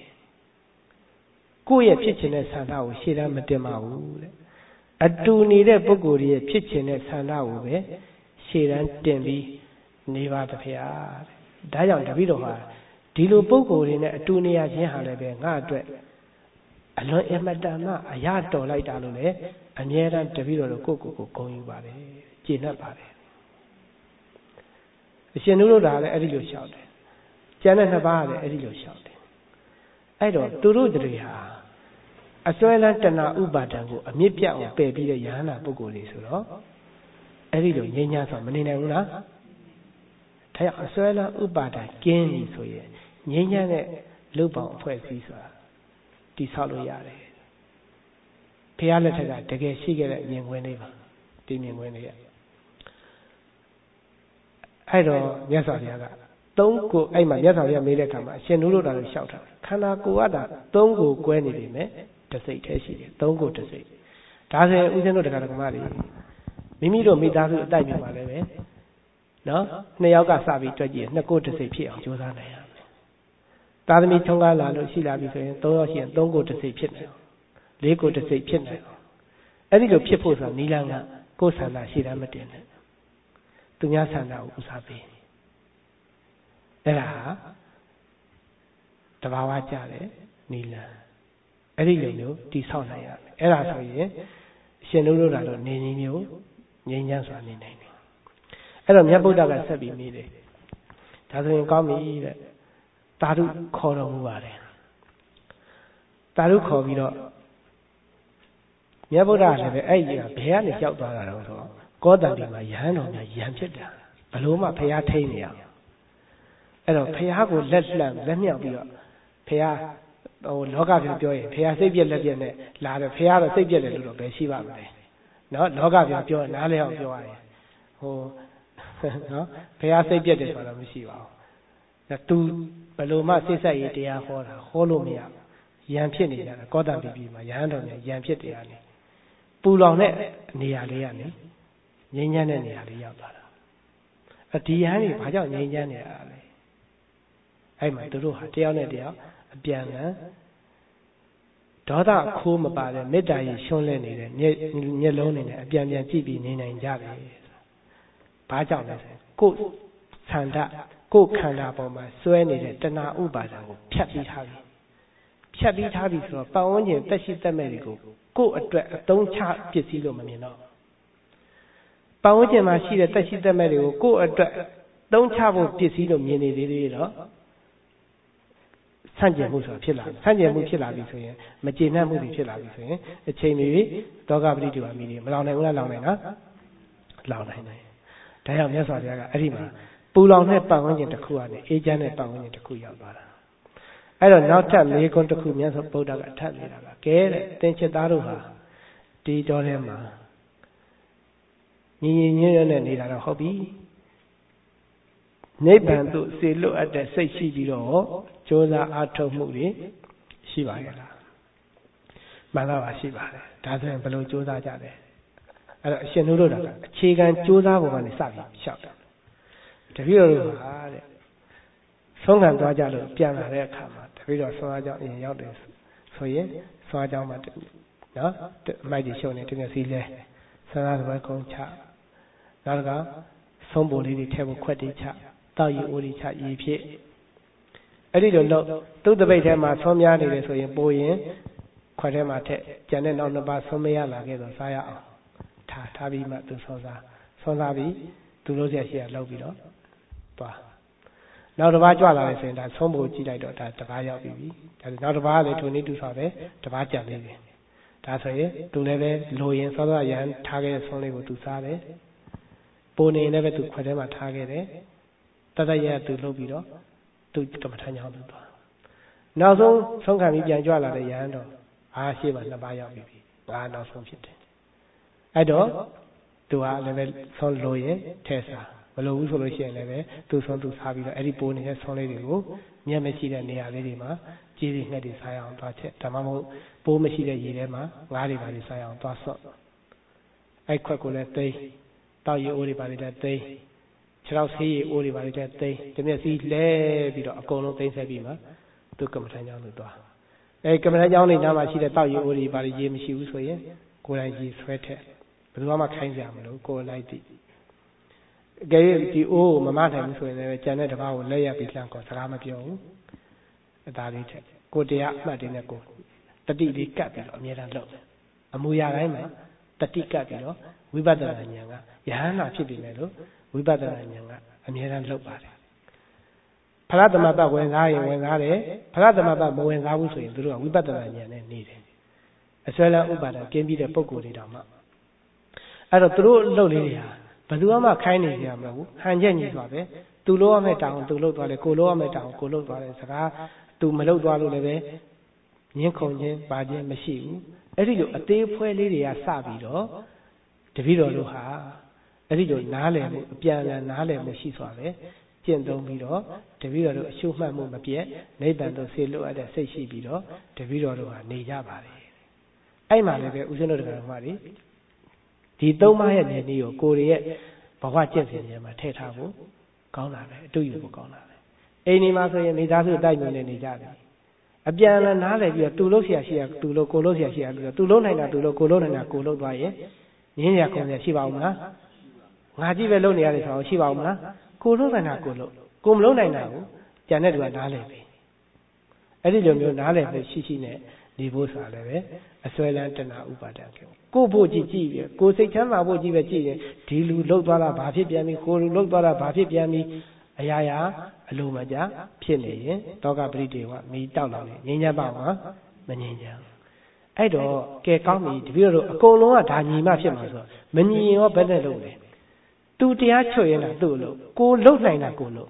ကိုယ့်ရဲ့ဖြစ်ချင်တဲ့ဆန္ဒကိုရှေ့တန်းမတင်ပါဘူးတဲ့အတူနေတဲ့ပုံကိုယ်ရဲ့ဖြစ်ချင်တဲ့ဆန္ဒကိုပဲရှေ့တန်းတင်ပြီးနေပါတဖေဟာဒါကြောင့်တပည့်တော်ဟာဒီလိုပုံကိုယ်တွေနဲ့အတူနေရခြင်းဟာလည်းပဲငါအတွက်အလွန်အမတန်မှအရာတော်လိုက်တာလို့လည်းအမြဲတမ်းတပည့်တော်တို့ကိုယ့်ကိုယ်ကိုဂုဏ်ယူပါတယ်ကျေနပ်ပါတယ်အရှင်နုရုဒ္ဓလည်းအဲ့ဒီလိုလျှောက်တယ်ကျန်တဲ့နှစ်ပါးလည်းအဲ့ဒီလိုလျှောက်တယ်အဲ့တော့သူတို့တွေဟာအစွဲလန်းတဏှာဥပါဒံကိုအမြင့်ပြတ်အောင်ပယ်ပြီးတဲ့ယဟန္တာပုဂ္ဂိုလ်တွေဆိုတော့အဲ့ဒီလိုငြိမ်းချမ်းစွာမနေနိုင်ဘူးလားဒါကြောင့်အစွဲလန်းဥပါဒံကင်းပြီဆိုရင်ငြိမ်းချမ်းတဲ့လူပေါင်းအဖွဲ့အစည်းဆိုတာတည်ဆောက်လို့ရတယ်ဘုရားလက်ထက်ကတကယ်ရှိခဲ့တဲ့မြင်ကွင်းလေးပါဒီမြင်ကွင်းလေးရအဲ့တော့မြတ်စွာဘုရားကသုံးကိုအဲ့မှာမြတ်စွာဘုရားမေးတဲ့အခါမှာအရှင်နုရုဒ္ဓလည်းလျှောက်တာခန္ဓာကိုယ်ကတာသုံးကိုကွဲနေပြီမဲ့တစိတ်တည်းရှိတယ်သုံးကိုတစိတ်ဒါဆိုရင်ဦးဇင်းတို့တရားဓမ္မတွေမိမိတို့မိသားစုအတိုက်မြို့မှာလည်းပဲနော်နှစ်ယောက်ကစပြီးတွေ့ကြည့်နှစ်ကိုတစိတ်ဖြစ်အောင်ကြိုးစားနိုင်ရမယ်သာသမီထုံးကားလာလို့ရှိလာပြီဆိုရင်သုံးယောက်ရှိရင်သုံးကိုတစိတ်ဖြစ်နိုင်အောင်လေးကိုတစိတ်ဖြစ်နိုင်အောင်အဲ့ဒီလိုဖြစ်ဖို့ဆိုတာနီလန်းကကိုယ်ဆန္ဒရှိတာမတင်နဲ့သူများဆန္ဒကိုဥစားပေးအဲ့ဒါတဘာဝကြတယ်နီလန်းအဲ့ဒီလိုမျိုးတိဆောက်နိုင်ရမယ်အဲ့ဒါဆိုရင်အရှင်နုရုဒ္ဓတို့နေနေမျိုးငြိမ်းချမ်းစွာနေနိုင်တယ်အဲ့တော့မြတ်ဗုဒ္ဓကဆက်ပြီးမိတယ်ဒါဆိုရင်ကောင်းပြီတဲ့သာဓုခေါ်တော်မူပါတယ်သာဓုခေါ်ပြီးတော့မြတ်ဗုဒ္ဓလည်းပဲအဲ့ဒီကဘယ်ကနေရောက်သွားတာတော့ဆိုတော့ကောသံဒီမှာယဟန်တော်များယဟန်ဖြစ်တာဘလို့မှဖျားထိန်နေရအဲ့တော့ဖျားကိုလက်လှမ်းလက်မြောက်ပြီးတော့ဖျားဟိုလောကပြောပြောရင်ဖျားစိတ်ပြက်လက်ပြက်နဲ့လာတယ်ဖျားတော့စိတ်ပြက်တယ်လို့တော့ဘယ်ရှိပါမလဲနော်လောကပြောပြောနားလဲအောင်ပြောရတယ်ဟိုနော်ဖျားစိတ်ပြက်တယ်ဆိုတော့မရှိပါဘူးသူဘလို့မှစိတ်ဆက်ရေးတရားဟောတာဟောလို့မရယံဖြစ်နေကြတာကောသံပြည်ပြည်မှာယဟန်တော်များယံဖြစ်တရားနေပူလောင်တဲ့နေရာလေးကနေငြိမ်းချမ်းတဲ့နေရာလေးရောက်သွားတာအဒီယဟန်ကြီးဘာကြောင့်ငြိမ်းချမ်းနေတာလဲအဲ့မှာသူတို့ဟာတယောက်နဲ့တယောက်အပြန်လန်ဒေါသခိုးမပါတဲ့မေတ္တာကြီးရှွန်းလဲနေတဲ့မျက်လုံးနေနဲ့အပြန်ပြန်ကြည့်ပြီးနေနိုင်ကြတယ်ဘာကြောင့်လဲဆိုကိုယ်ဆန္ဒကိုယ်ခန္ဓာပေါ်မှာစွဲနေတဲ့တဏှာဥပါဒံကိုဖြတ်ပြီးထားပြီဖြတ်ပြီးထားပြီဆိုတော့ပတ်ဝန်းကျင်တက်ရှိတက်မဲ့တွေကိုကိုယ့်အတွက်အသုံးချပစ္စည်းလို့မမြင်တော့ပတ်ဝန်းကျင်မှာရှိတဲ့တက်ရှိတက်မဲ့တွေကိုကိုယ့်အတွက်သုံးချဖို့ပစ္စည်းလို့မြင်နေသေးသေးတော့ဆန့်ကျင်မှုဆိုတာဖြစ်လာဆန့်ကျင်မှုဖြစ်လာပြီဆိုရင်မကျေနပ်မှုတွေဖြစ်လာပြီဆိုရင်အချိန်တွေဒေါကပရိဒီဝါမီတွေမလောင်နိုင်ဘူးလားလောင်နိုင်လားလောင်နိုင်တယ်ဒါကြောင့်မြတ်စွာဘုရားကအဲ့ဒီမှာပူလောင်တဲ့ပတ်ဝန်းကျင်တစ်ခုကနေအေးချမ်းတဲ့ပတ်ဝန်းကျင်တစ်ခုရောက်သွားတာအဲ့တော့နောက်ထပ်မေခွန်းတစ်ခုမြတ်စွာဘုရားကထပ်နေတာကကဲတဲ့သင်္ချစ်သားတို့ဟာဒီတော်ထဲမှာညီညီညွတ်ညွတ်နဲ့နေတာတော့ဟုတ်ပြီနိဗ္ဗာန်သို့စေလွတ်အပ်တဲ့စိတ်ရှိပြီးတော့ကြိုးစားအားထုတ်မှုတွေရှိပါရဲ့လားမှန်တော့ပါရှိပါတယ်ဒါဆိုရင်ဘယ်လိုကြိုးစားကြလဲအဲ့တော့အရှင်တို့ကအခြေခံကြိုးစားပုံကနေစပြီးလျှောက်တယ်တပည့်တော်တို့ဟာတဲ့ဆုံးခံသွားကြလို့ပြန်လာတဲ့အခါမှာတပည့်တော်ဆွမ်းကြောင်းအရင်ရောက်တယ်ဆိုရင်ဆွမ်းကြောင်းမှာနော်အမိုက်ကြီးရှုံနေတကယ်စီလဲဆန္ဒသဘောကုန်းချနောက်တစ်ခါဆုံးပုံလေးတွေထည့်ဖို့ခွက်တွေချတောက်ရီအိုးတွေချရေဖြစ်အဲ့ဒီလိုလို့သူ့တပိတ်ထဲမှာဆုံးများနေတယ်ဆိုရင်ပိုရင်ခွက်ထဲမှာထည့်ကျန်တဲ့နောက်နှစ်ပါးဆုံးမရလာခဲ့တော့စားရအောင်ထားထားပြီးမှသူဆုံးစားဆုံးစားပြီးသူလို့ဆက်ရှိရလောက်ပြီးတော့သွားနောက်တစ်ပါးကြွလာတယ်ဆိုရင်ဒါဆုံးဖို့ကြည့်လိုက်တော့ဒါတစ်ပါးရောက်ပြီဒါနောက်တစ်ပါးကလည်းထိုနည်းတူစွာပဲတစ်ပါးကြံသေးတယ်ဒါဆိုရင်သူလည်းပဲလိုရင်စောစောရန်ထားခဲ့တဲ့ဆုံးလေးကိုသူစားတယ်ပိုနေလည်းပဲသူခွက်ထဲမှာထားခဲ့တယ်တတရသူလှုပ်ပြီးတော့သူကမ္မထမ်းကြောင်းသူသွားနောက်ဆုံးဆုံးခံပြီးပြန်ကြွလာတဲ့ရဟန်းတော်အားရှိမှနှစ်ပါးရောက်ပြီငါနောက်ဆုံးဖြစ်တယ်အဲ့တော့သူကလည်းပဲဆုံးလို့ရင်ထဲစားမလိုဘူးဆိုလို့ရှိရင်လည်းပဲသူဆုံးသူစားပြီးတော့အဲ့ဒီပိုးနေတဲ့ဆုံးလေးတွေကိုမျက်မရှိတဲ့နေရာလေးတွေမှာကြေးတွေငှက်တွေစားရအောင်သွားချက်ဒါမှမဟုတ်ပိုးမရှိတဲ့ရေထဲမှာငါးတွေပါတွေစားရအောင်သွားဆော့အဲ့ခွက်ကိုလည်းသိမ်းတောက်ရီအိုးတွေပါတွေလည်းသိမ်းခြေထောက်ဆေးရီအိုးတွေပါတွေလည်းသိမ်းဒီမျက်စိလဲပြီးတော့အကုန်လုံးသိမ်းဆက်ပြီးမှသူကမ္မထမ်းကြောင်းလို့သွားအဲ့ကမ္မထမ်းကြောင်းတွေနားမှာရှိတဲ့တောက်ရီအိုးတွေပါတွေရေမရှိဘူးဆိုရင်ကိုယ်တိုင်ရေဆွဲထက်ဘယ်သူမှခိုင်းကြမလို့ကိုယ်လိုက်တည်အကယ်၍ဒီအိုးကိုမမနိုင်ဘူးဆိုရင်လည်းကျန်တဲ့တစ်ပါးကိုလက်ရပြီးလှမ်းခေါ်စကားမပြောဘူးအသာလေးထက်ကိုတရားအမှတ်တွေနဲ့ကိုတတိလေးကပ်ပြီးတော့အမြဲတမ်းလုပ်အမူအရာတိုင်းမှာတတိကပ်ပြီးတော့ဝိပဿနာဉာဏ်ကယဟန္တာဖြစ်ပြီမဲ့လို့ဝိပဿနာဉာဏ်ကအမြဲတမ်းလုပ်ပါတယ်ဖလားသမပတ်ဝင်စားရင်ဝင်စားတယ်ဖလားသမပတ်မဝင်စားဘူးဆိုရင်သူတို့ကဝိပဿနာဉာဏ်နဲ့နေတယ်အစွဲလန်းဥပါဒံကျင်းပြီးတဲ့ပုံကိုယ်တွေတောင်မှအဲ့တော့သူတို့လှုပ်လေးတွေဟာဘယ်သူမှခိုင်းနေကြမှာမဟုတ်ဘူးဟန်ချက်ညီစွာပဲသူလို့ရမယ့်တောင်သူလို့သွားတယ်ကိုလို့ရမယ့်တောင်ကိုလို့သွားတယ်စကားသူမလို့သွားလို့လည်းပဲညှင်းခုန်ခြင်းပါခြင်းမရှိဘူးအဲ့ဒီလိုအသေးဖွဲလေးတွေကစပြီးတော့တပည့်တော်တို့ဟာအဲ့ဒီလိုနားလည်မှုအပြန်အလှန်နားလည်မှုရှိစွာပဲကျင့်သုံးပြီးတော့တပည့်တော်တို့အရှုမှတ်မှုမပြတ်နိဗ္ဗာန်သို့ဆေလွတ်အပ်တဲ့စိတ်ရှိပြီးတော့တပည့်တော်တို့ဟာနေကြပါတယ်အဲ့မှာလည်းပဲဦးဇင်းတို့တရားဓမ္မတွေဒီသုံးပါးရဲ့ဉာဏ်ကြီးကိုကိုယ်ရဲ့ဘဝကျင့်စဉ်ထဲမှာထည့်ထားဖို့ကောင်းတာပဲအတူယူဖို့ကောင်းတာပဲအိမ်ဒီမှာဆိုရင်မိသားစုတိုက်မြင်နေနေကြတယ်အပြန်လည်းနားလည်ပြီးတော့သူလို့ဆရာရှိရသူလို့ကိုလို့ဆရာရှိရပြီးတော့သူလို့နိုင်တာသူလို့ကိုလို့နိုင်တာကိုလို့သွားရင်ငင်းရခုံရရှိပါဦးမလားငါကြည့်ပဲလုပ်နေရတယ်ဆိုတော့ရှိပါဦးမလားကိုလို့နိုင်တာကိုလို့ကိုမလို့နိုင်တာကိုကြံတဲ့သူကနားလည်ပြီအဲ့ဒီလိုမျိုးနားလည်ဖို့ရှိရှိနဲ့နေဖို့ဆိုတာလည်းပဲအစွဲလန်းတဏှာဥပါဒံကိုကိုဖို့ကြည့်ကြည့်ပြီးကိုစိတ်ချမ်းသာဖို့ကြည့်ပဲကြည့်ရင်ဒီလူလှုပ်သွားတာဘာဖြစ်ပြန်ပြီကိုလူလှုပ်သွားတာဘာဖြစ်ပြန်ပြီအရာရာအလိုမကျဖြစ်နေရင်တောကပရိဒေဝမိတောက်လာနေငြိမ်းချမ်းပါမှာမငြိမ်းချမ်းအဲ့တော့ကဲကောင်းပြီတပည့်တော်အကုန်လုံးကဒါညီမဖြစ်မှာဆိုတော့မညီရင်ရောဘယ်နဲ့လုပ်လဲသူတရားချွတ်ရင်လားသူ့လို့ကိုလှုပ်နိုင်တာကိုလို့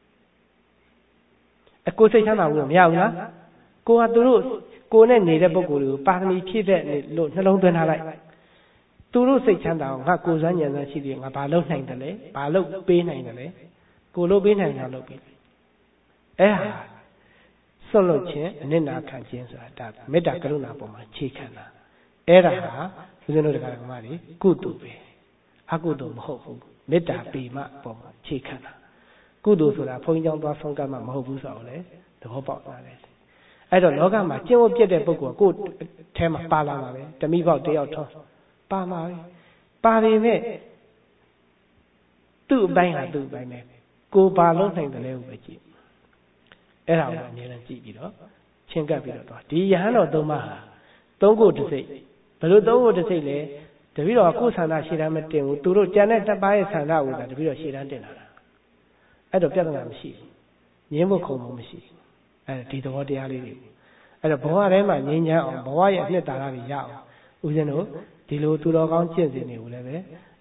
အကိုစိတ်ချမ်းသာဖို့မရဘူးလားကိုကသူတို့ကိုနဲ့နေတဲ့ပုဂ္ဂိုလ်တွေကိုပါရမီဖြည့်တဲ့လို့နှလုံးသွင်းထားလိုက်သူတို့စိတ်ချမ်းသာအောင်ငါကိုယ်စမ်းဉာဏ်စမ်းရှိတယ်ငါဘာလုပ်နိုင်တယ်လဲဘာလုပ်ပေးနိုင်တယ်လဲကိုလုပ်ပေးနိုင်တာလုပ်ပေးအဲ့ဟာဆွတ်လွတ်ခြင်းအနစ်နာခံခြင်းဆိုတာဒါမေတ္တာကရုဏာပေါ်မှာခြေခံတာအဲ့ဒါဟာဦးဇင်းတို့တရားဓမ္မတွေကုသိုလ်ပဲအကုသိုလ်မဟုတ်ဘူးမေတ္တာပေမပေါ်မှာခြေခံတာကုသိုလ်ဆိုတာဘုန်းကြီးကျောင်းသွားဆုံးကမှမဟုတ်ဘူးဆိုတော့လေသဘောပေါက်လာတယ်အဲ့တော့လောကမှာကျင့်ဝတ်ပြတ်တဲ့ပုဂ္ဂိုလ်ကိုယ်ထဲမှာပါလာပါပဲဓမိပေါက်တယောက်ထောပါပါပဲပါပေမဲ့သူ့အပိုင်းဟာသူ့အပိုင်းပဲကိုယ်ပါလုံးနိုင်တယ်လဲဟုပဲကြည့်အဲ့ဒါကိုအမြဲတမ်းကြည့်ပြီးတော့ချင်းကပ်ပြီးတော့သွားဒီယဟန်တော်သုံးပါးဟာသုံးခုတစ်စိတ်ဘယ်လိုသုံးခုတစ်စိတ်လဲတပည့်တော်ကိုယ်ဆန္ဒရှေ့တန်းမတင်ဘူးသူတို့ကြံတဲ့တပ်ပါးရဲ့ဆန္ဒကိုသာတပည့်တော်ရှေ့တန်းတင်လာတာအဲ့တော့ပြဿနာမရှိဘူးငြင်းဖို့ခုံဖို့မရှိဘူးအဲဒီသဘောတရားလေးတွေအဲ့တော့ဘဝထဲမှာငြိမ်းချမ်းအောင်ဘဝရဲ့အနှစ်သာရတွေရအောင်ဦးဇင်းတို့ဒီလိုသူတော်ကောင်းကျင့်စဉ်တွေကိုလည်းပဲ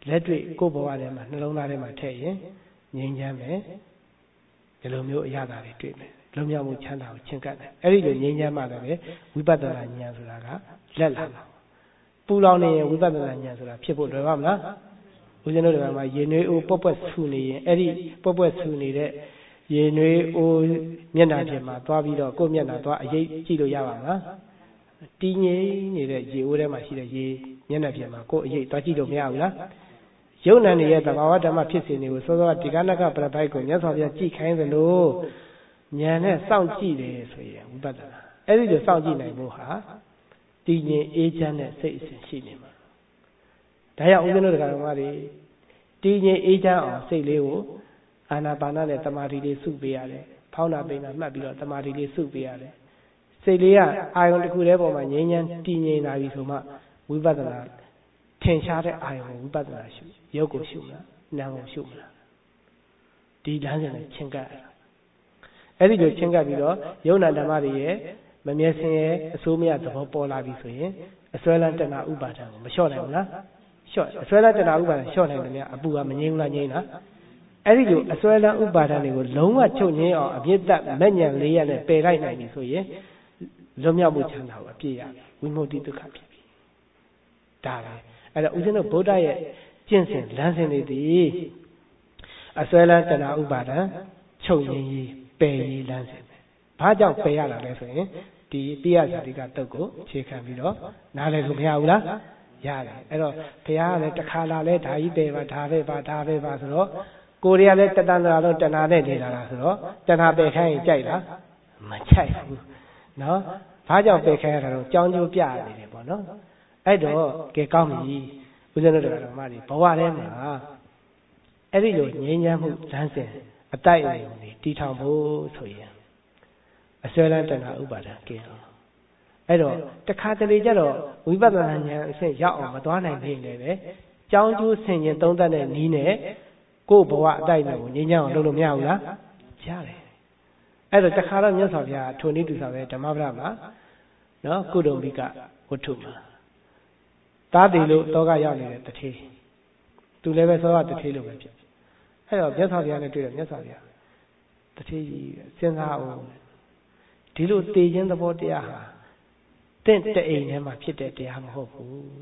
လက်တွေ့ကိုယ်ဘဝထဲမှာနှလုံးသားထဲမှာထည့်ရင်ငြိမ်းချမ်းမယ်ဒီလိုမျိုးအရာတွေတွေ့မယ်လွန်မြောက်မှုချမ်းသာကိုချင့်ကပ်တယ်အဲ့ဒီလိုငြိမ်းချမ်းမှလည်းဝိပဿနာဉာဏ်ဆိုတာကလက်လာမှာပူလောင်နေရင်ဝိပဿနာဉာဏ်ဆိုတာဖြစ်ဖို့လွယ်ပါမလားဦးဇင်းတို့ကမှရေနွေးအိုးပွက်ပွက်ဆူနေရင်အဲ့ဒီပွက်ပွက်ဆူနေတဲ့ရေနွေးအိုးမျက်နှာပြင်မှာသွားပြီးတော့ကိုယ်မျက်နှာသွားအရေးကြည့်လို့ရပါမလားတည်ငြိမ်နေတဲ့ရေအိုးထဲမှာရှိတဲ့ရေမျက်နှာပြင်မှာကိုယ်အရေးသွားကြည့်လို့မရဘူးလားယုံနာနေရဲ့သဘာဝဓမ္မဖြစ်စဉ်တွေကိုစောစောဒီကနကပရပိုက်ကိုမြတ်စွာဘုရားကြည့်ခိုင်းသလိုဉာဏ်နဲ့စောင့်ကြည့်တယ်ဆိုရင်ဝိပဿနာအဲ့ဒီလိုစောင့်ကြည့်နိုင်ဖို့ဟာတည်ငြိမ်အေးချမ်းတဲ့စိတ်အစဉ်ရှိနေမှာဒါကြောင့်ဦးဇင်းတို့တရားတော်မှာတွေတည်ငြိမ်အေးချမ်းအောင်စိတ်လေးကိုအာနာပါနနဲ့တမာတိလေးစုပေးရတယ်ဖောင်းတာပိန်တာမှတ်ပြီးတော့တမာတိလေးစုပေးရတယ်စိတ်လေးကအာယုံတစ်ခုတည်းပေါ်မှာငြိမ်းချမ်းတည်ငြိမ်လာပြီဆိုမှဝိပဿနာထင်ရှားတဲ့အာယုံကိုဝိပဿနာရှုရုပ်ကိုရှုမလားနာမ်ကိုရှုမလားဒီလမ်းစဉ်နဲ့ချင်းကပ်အဲ့ဒီလိုချင်းကပ်ပြီးတော့ယုံနာဓမ္မတွေရဲ့မမြဲစင်ရဲ့အစိုးမရသဘောပေါ်လာပြီဆိုရင်အစွဲလန်းတဏှာဥပါဒံကိုမလျှော့နိုင်ဘူးလားလျှော့အစွဲလန်းတဏှာဥပါဒံလျှော့နိုင်တယ်များအပူကမငြိမ်းဘူးလားငြိမ်းလားအဲ့ဒီလိုအစွဲလန်းဥပါဒံတွေကိုလုံးဝချုပ်ငြိမ်းအောင်အပြစ်သက်မဲ့ညံလေးရနဲ့ပယ်လိုက်နိုင်ပြီဆိုရင်လွတ်မြောက်မှုချမ်းသာကိုအပြည့်ရပြီဝိမု ക്തി ဒုက္ခဖြစ်ပြီဒါပဲအဲ့တော့ဦးဇင်းတို့ဗုဒ္ဓရဲ့ကျင့်စဉ်လမ်းစဉ်တွေဒီအစွဲလန်းတဏှာဥပါဒံချုပ်ငြိမ်းရေးပယ်ရေးလမ်းစဉ်ပဲဘာကြောင့်ပယ်ရတာလဲဆိုရင်ဒီပိယဇာတိကတုတ်ကိုအခြေခံပြီးတော့နားလည်လို့မရဘူးလားရတယ်အဲ့တော့ဘုရားကလည်းတစ်ခါလာလဲဓာကြီးပယ်ပါဓာပဲပါဓာပဲပါဆိုတော့ကိုယ်တွေကလည်းတဏှာလုံးတဏှာနဲ့နေတာလားဆိုတော့တဏှာပယ်ခိုင်းရင်ကြိုက်လားမကြိုက်ဘူးနော်ဘာကြောင့်ပယ်ခိုင်းရတာတော့ကြောင်းကျိုးပြနေတယ်ပေါ့နော်အဲ့တော့ကဲကောင်းပြီဦးဇင်းတို့တော်တော်မကြီးဘဝထဲမှာအဲ့ဒီလိုငြိမ်းချမ်းမှုလမ်းစဉ်အတိုက်အမြုံတွေတည်ထောင်ဖို့ဆိုရင်အစွဲလန်းတဏှာဥပါဒံကင်းအောင်အဲ့တော့တခါတလေကျတော့ဝိပဿနာဉာဏ်အဆင့်ရောက်အောင်မသွားနိုင်သေးလည်းပဲကြောင်းကျိုးဆင်ခြင်သုံးသပ်တဲ့နည်းနဲ့ကိုယ့်ဘဝအတိုက်အမြုံကိုငြိမ်းချမ်းအောင်လုပ်လို့မရဘူးလားရတယ်အဲ့တော့တခါတော့မြတ်စွာဘုရားထိုနည်းတူစွာပဲဓမ္မပဒမှာနော်ကုဒုံဘိကဝတ္ထုမှာတားတည်လို့တောကရောက်နေတဲ့တထေးသူလည်းပဲသောကတထေးလို့ပဲဖြစ်အဲ့တော့မြတ်စွာဘုရားနဲ့တွေ့တယ်မြတ်စွာဘုရားတထေးကြီးစဉ်းစားအောင်ဒီလိုတည်ခြင်းသဘောတရားဟာတင့်တအိမ်ထဲမှာဖြစ်တဲ့တရားမဟုတ်ဘူး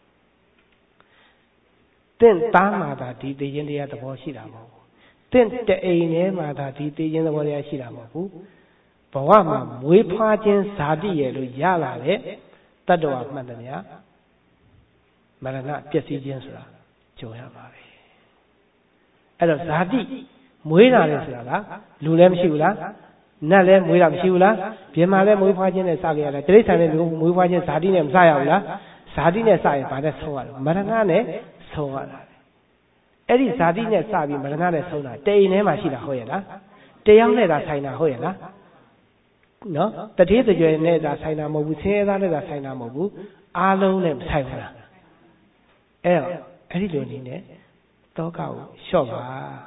တင့်သားမှာသာဒီတည်ခြင်းတရားသဘောရှိတာမဟုတ်ဘူးတင့်တအိမ်ထဲမှာသာဒီတည်ခြင်းသဘောတရားရှိတာမဟုတ်ဘူးဘဝမှာမွေးဖွားခြင်းဇာတိရဲ့လို့ရလာတဲ့တတ္တဝါမှန်တယ်များမရဏပျက်စီးခြင်းဆိုတာကြုံရပါပဲအဲ့တော့ဇာတိမွေးလာတယ်ဆိုတာကလူလည်းမရှိဘူးလားနတ်လည်းမွေးတာမရှိဘူးလားပြင်မာလည်းမွေးဖွားခြင်းနဲ့စကြရတာတိရစ္ဆာန်လည်းမွေးဖွားခြင်းဇာတိနဲ့မစရဘူးလားဇာတိနဲ့စရင်ဘာနဲ့ဆုံးရလဲမရဏနဲ့ဆုံးရတာအဲ့ဒီဇာတိနဲ့စပြီးမရဏနဲ့ဆုံးတာတိမ်ထဲမှာရှိတာဟုတ်ရဲ့လားတရားနဲ့သာဆိုင်တာဟုတ်ရဲ့လားနော်တတိယကြွယ်နဲ့သာဆိုင်တာမဟုတ်ဘူးဆင်းရဲသားနဲ့သာဆိုင်တာမဟုတ်ဘူးအားလုံးနဲ့မဆိုင်ဘူးလားအဲ့တော့အဲ့ဒီလိုနည်းနဲ့တောကကိုလျှော့ပါ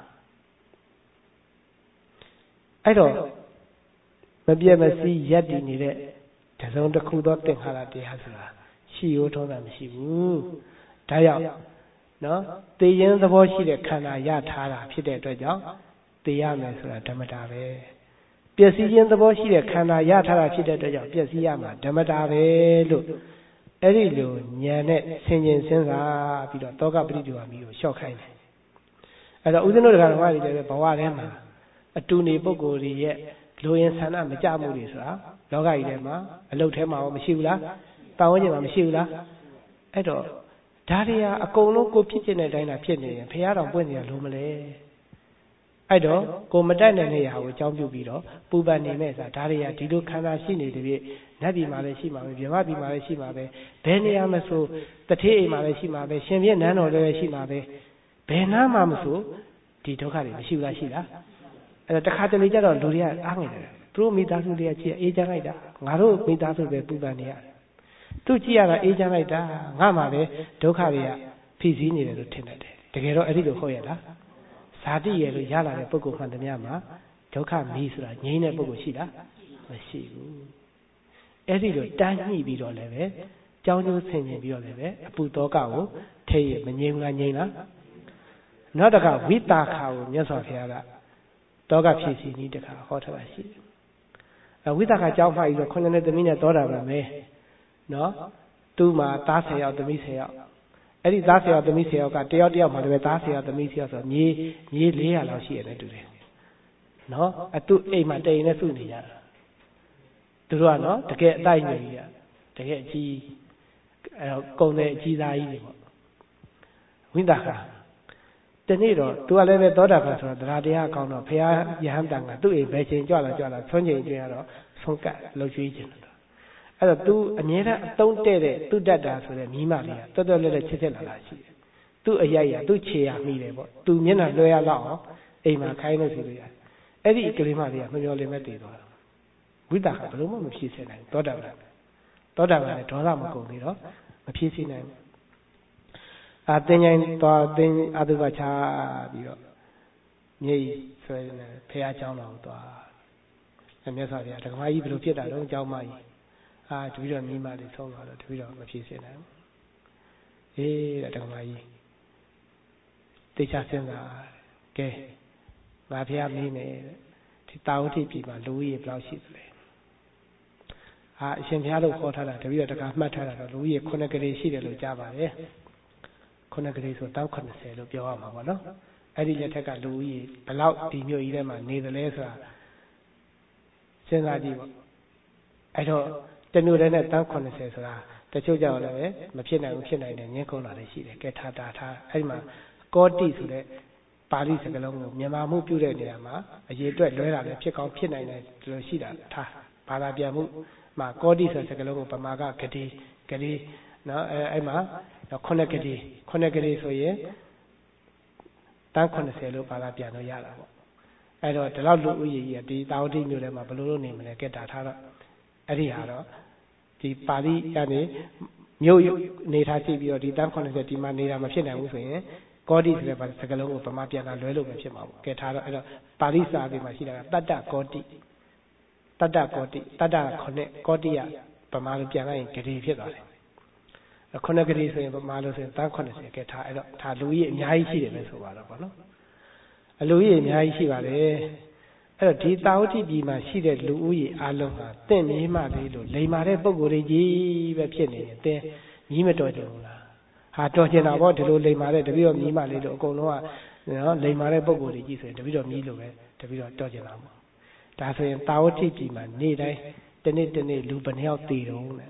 အဲ့တော့မပြည့်မစည်းရက်တည်နေတဲ့တစုံတစ်ခုသောသင်္ခါရတရားဆိုတာရှိရိုးထုံးတာမရှိဘူးဒါကြောင့်နော်သိရင်သဘောရှိတဲ့ခန္ဓာရထားတာဖြစ်တဲ့အတွက်ကြောင့်သိရမယ်ဆိုတာဓမ္မတာပဲပျက်စီးခြင်းသဘောရှိတဲ့ခန္ဓာရထားတာဖြစ်တဲ့အတွက်ကြောင့်ပျက်စီးရမှာဓမ္မတာပဲလို့အဲ့ဒီလိုဉာဏ်နဲ့ဆင်ခြင်စဉ်းစားပြီးတော့တောကပရိဒီဝါမီကိုလျှော့ခိုင်းတယ်အဲ့တော့ဦးဇင်းတို့ဓမ္မတွေလည်းဘဝထဲမှာအတူနေပုဂ္ဂိုလ်တွေရဲ့လိုရင်ဆန္ဒမကြမှုတွေဆိုတာလောကကြီးထဲမှာအလုတ်ထဲမှာရောမရှိဘူးလားတောင်းဝင်းကျင်မှာမရှိဘူးလားအဲ့တော့ဒါတွေဟာအကုန်လုံးကိုဖြစ်ဖြစ်တဲ့အတိုင်းသာဖြစ်နေရင်ဘုရားတော်ပွင့်စရာလိုမလဲအဲ့တော့ကိုမတက်နိုင်တဲ့ຢာကိုအကြောင်းပြုပြီးတော့ပူပန်နေမဲ့ဆိုတာဒါတွေဟာဒီလိုခန္ဓာရှိနေတဲ့ပြည့်နတ်ပြည်မှာလည်းရှိမှာပဲဗြဟ္မပြည်မှာလည်းရှိမှာပဲဘယ်နေရာမှာဆိုတထေးအိမ်မှာလည်းရှိမှာပဲရှင်ပြည့်နန်းတော်လည်းရှိမှာပဲဘယ်နာမှမဆိုဒီဒုက္ခတွေမရှိဘူးလားရှိလားအဲ့တော့တခါတလေကျတော့လူတွေကအားငယ်တယ်သူတို့မိသားစုတွေကကြည့်အေးချမ်းလိုက်တာငါတို့မိသားစုပဲပူပန်နေရတယ်သူကြည့်ရတာအေးချမ်းလိုက်တာငါမှပဲဒုက္ခတွေကဖိစီးနေတယ်လို့ထင်တယ်တကယ်တော့အဲ့ဒီလိုဟုတ်ရဲ့လားဇာတိရဲ့လို့ရလာတဲ့ပုဂ္ဂိုလ်မှန်သမျှမှာဒုက္ခမီးဆိုတာငြိမ်းတဲ့ပုဂ္ဂိုလ်ရှိလားမရှိဘူးအဲ့ဒီလိုတန်းညှိပြီးတော့လည်းပဲကြောင်းကျိုးဆင်ခြင်ပြီးတော့လည်းပဲအပူတောကကိုထိရမငြိမ်လားငြိမ်လားနောက်တစ်ခါဝိတာခါကိုမြတ်စွာဘုရားကတောကဖြည့်စီနည်းတစ်ခါဟောထားတာရှိတယ်အဝိတာခါကြောင်းမှပြီးတော့ခုနှစ်နှစ်သမီးနဲ့တောတာပါမယ်နော်သူ့မှာသားဆယ်ယောက်သမီးဆယ်ယောက်အဲ့ဒီသားဆယ်ယောက်သမီးဆယ်ယောက်ကတယောက်တယောက်မှာလည်းပဲသားဆယ်ယောက်သမီးဆယ်ယောက်ဆိုမြေမြေလေးရာလောက်ရှိရတယ်တူတယ်နော်အတူအိမ်မှာတိမ်နဲ့စုနေကြတာသူတို့ကနော်တကယ်အတိုက်နေကြီးอ่ะတကယ်အကြီးအဲကုံတဲ့အကြီးသားကြီးတွေပေါ့ဝိတာခါတနေ့တော့သူကလည်းပဲသောတာပန်ဆိုတော့တရားတရားကောင်းတော့ဘုရားယဟန်တန်ကသူ့အိမ်ဘယ်ချိန်ကြွလာကြွလာဆွမ်းချိန်ကျွေးရတော့ဆုံးကလှုပ်ရွှေးခြင်းတော့အဲ့တော့ तू အမြဲတမ်းအတုံးတဲ့တဲ့သူတတ်တာဆိုတဲ့မိမလေးကတော်တော်လေးလေးချစ်ချစ်လာလာရှိတယ်သူ့အရိုက်ရသူ့ခြေရမိတယ်ပေါ့ तू မျက်နှာလွှဲရတော့အောင်အိမ်မှာခိုင်းလို့ဆိုလို့ရအဲ့ဒီကလေးမလေးကမမျော်လင့်မဲ့တည်သွားတာဝိတာခါဘယ်လိုမှမဖြစ်စေနိုင်သောတာပန်သောတာပန်နဲ့ဒေါသမကုန်သေးတော့မဖြစ်စေနိုင်ဘူးအာသင်္ချိုင်းသွားသင်အတုပချပြီးတော့မြေဆွဲနေဖះเจ้าတော်သွားအမြတ်စွာဘုရားဓမ္မကြီးဘယ်လိုဖြစ်တာတော့เจ้าမကြီးအာတပည့်တော်မိမလေးဆုံးသွားတော့တပည့်တော်မဖြစ်စေနိုင်ဘူးအေးတဲ့ဓမ္မကြီးတေချာစဉ်းစားကဲငါဖះမင်းနေဒီတာဝတိပြည်မှာလူကြီးဘယ်လောက်ရှိသလဲအာအရှင်ဘုရားတို့ခေါ်ထားတာတပည့်တော်တခါမှတ်ထားတာတော့လူကြီးခုနှစ်ကလေးရှိတယ်လို့ကြားပါတယ်ခုနှစ်ကလေးဆိုတောင်းခုနှစ်ဆယ်လို့ပြောရမှာပေါ့နော်အဲ့ဒီလက်ထက်ကလူကြီးဘယ်လောက်ဒီမြို့ကြီးထဲမှာနေသလဲဆိုတာစဉ်းစားကြည့်ပေါ့အဲ့တော့တမျိုးတည်းနဲ့တောင်းခုနှစ်ဆယ်ဆိုတာတချို့ကြောင့်လည်းမဖြစ်နိုင်ဘူးဖြစ်နိုင်တယ်ငင်းကုန်လာတယ်ရှိတယ်ကဲထားတာထားအဲ့ဒီမှာကောတိဆိုတဲ့ပါဠိစကားလုံးကိုမြန်မာမှုပြုတဲ့နေရာမှာအရေးအတွက်လွဲတာလည်းဖြစ်ကောင်းဖြစ်နိုင်တယ်လို့ရှိတာထားဘာသာပြန်မှုမှာကောတိဆိုတဲ့စကားလုံးကိုဗမာကဂတိဂတိနော်အဲအဲ့မှာခုနှစ်ကလေးခုနှစ်ကလေးဆိုရင်တန်းခုနှစ်ဆယ်လို့ဘာသာပြန်လို့ရတာပေါ့အဲ့တော့ဒီလောက်လူဦးရေကြီးဒီတာဝတိမျိုးထဲမှာဘယ်လိုလုပ်နေမလဲကဲတာထားတော့အဲ့ဒီဟာတော့ဒီပါဠိကနေမြို့နေထားကြည့်ပြီးတော့ဒီတန်းခုနှစ်ဆယ်ဒီမှာနေတာမဖြစ်နိုင်ဘူးဆိုရင်ကောတိဆိုတဲ့စကားလုံးကိုဗမာပြန်တာလွဲလို့ပဲဖြစ်မှာပေါ့ကဲထားတော့အဲ့တော့ပါဠိစာပေမှာရှိတာကတတ္တကောတိတတ္တကောတိတတ္တခုနှစ်ကောတိကဗမာလိုပြန်လိုက်ရင်ဂတိဖြစ်သွားတယ်ခုနှစ်ကလေးဆိုရင်ဗမာလို့ဆိုရင်တန်းခုနှစ်ဆယ်ကဲထားအဲ့တော့ဒါလူကြီးအများကြီးရှိတယ်ပဲဆိုပါတော့ဗောနော်အလူကြီးအများကြီးရှိပါတယ်အဲ့တော့ဒီတာဝတိပြည်မှာရှိတဲ့လူဦးရေအလုံးဟာတင့်မြေးမှလေးလို့လိမ်မာတဲ့ပုံကိုယ်တွေကြီးပဲဖြစ်နေတယ်တင်းကြီးမတော်ကြဘူးလားဟာတော်ကျင်တာဗောဒီလိုလိမ်မာတဲ့တပည့်တော်မြည်မှလေးလို့အကုန်လုံးကနော်လိမ်မာတဲ့ပုံကိုယ်တွေကြီးဆိုရင်တပည့်တော်မြည်လို့ပဲတပည့်တော်တော်ကျင်တာဗောဒါဆိုရင်တာဝတိပြည်မှာနေ့တိုင်းတနေ့တနေ့လူဘယ်နှယောက်တည်တော့လဲ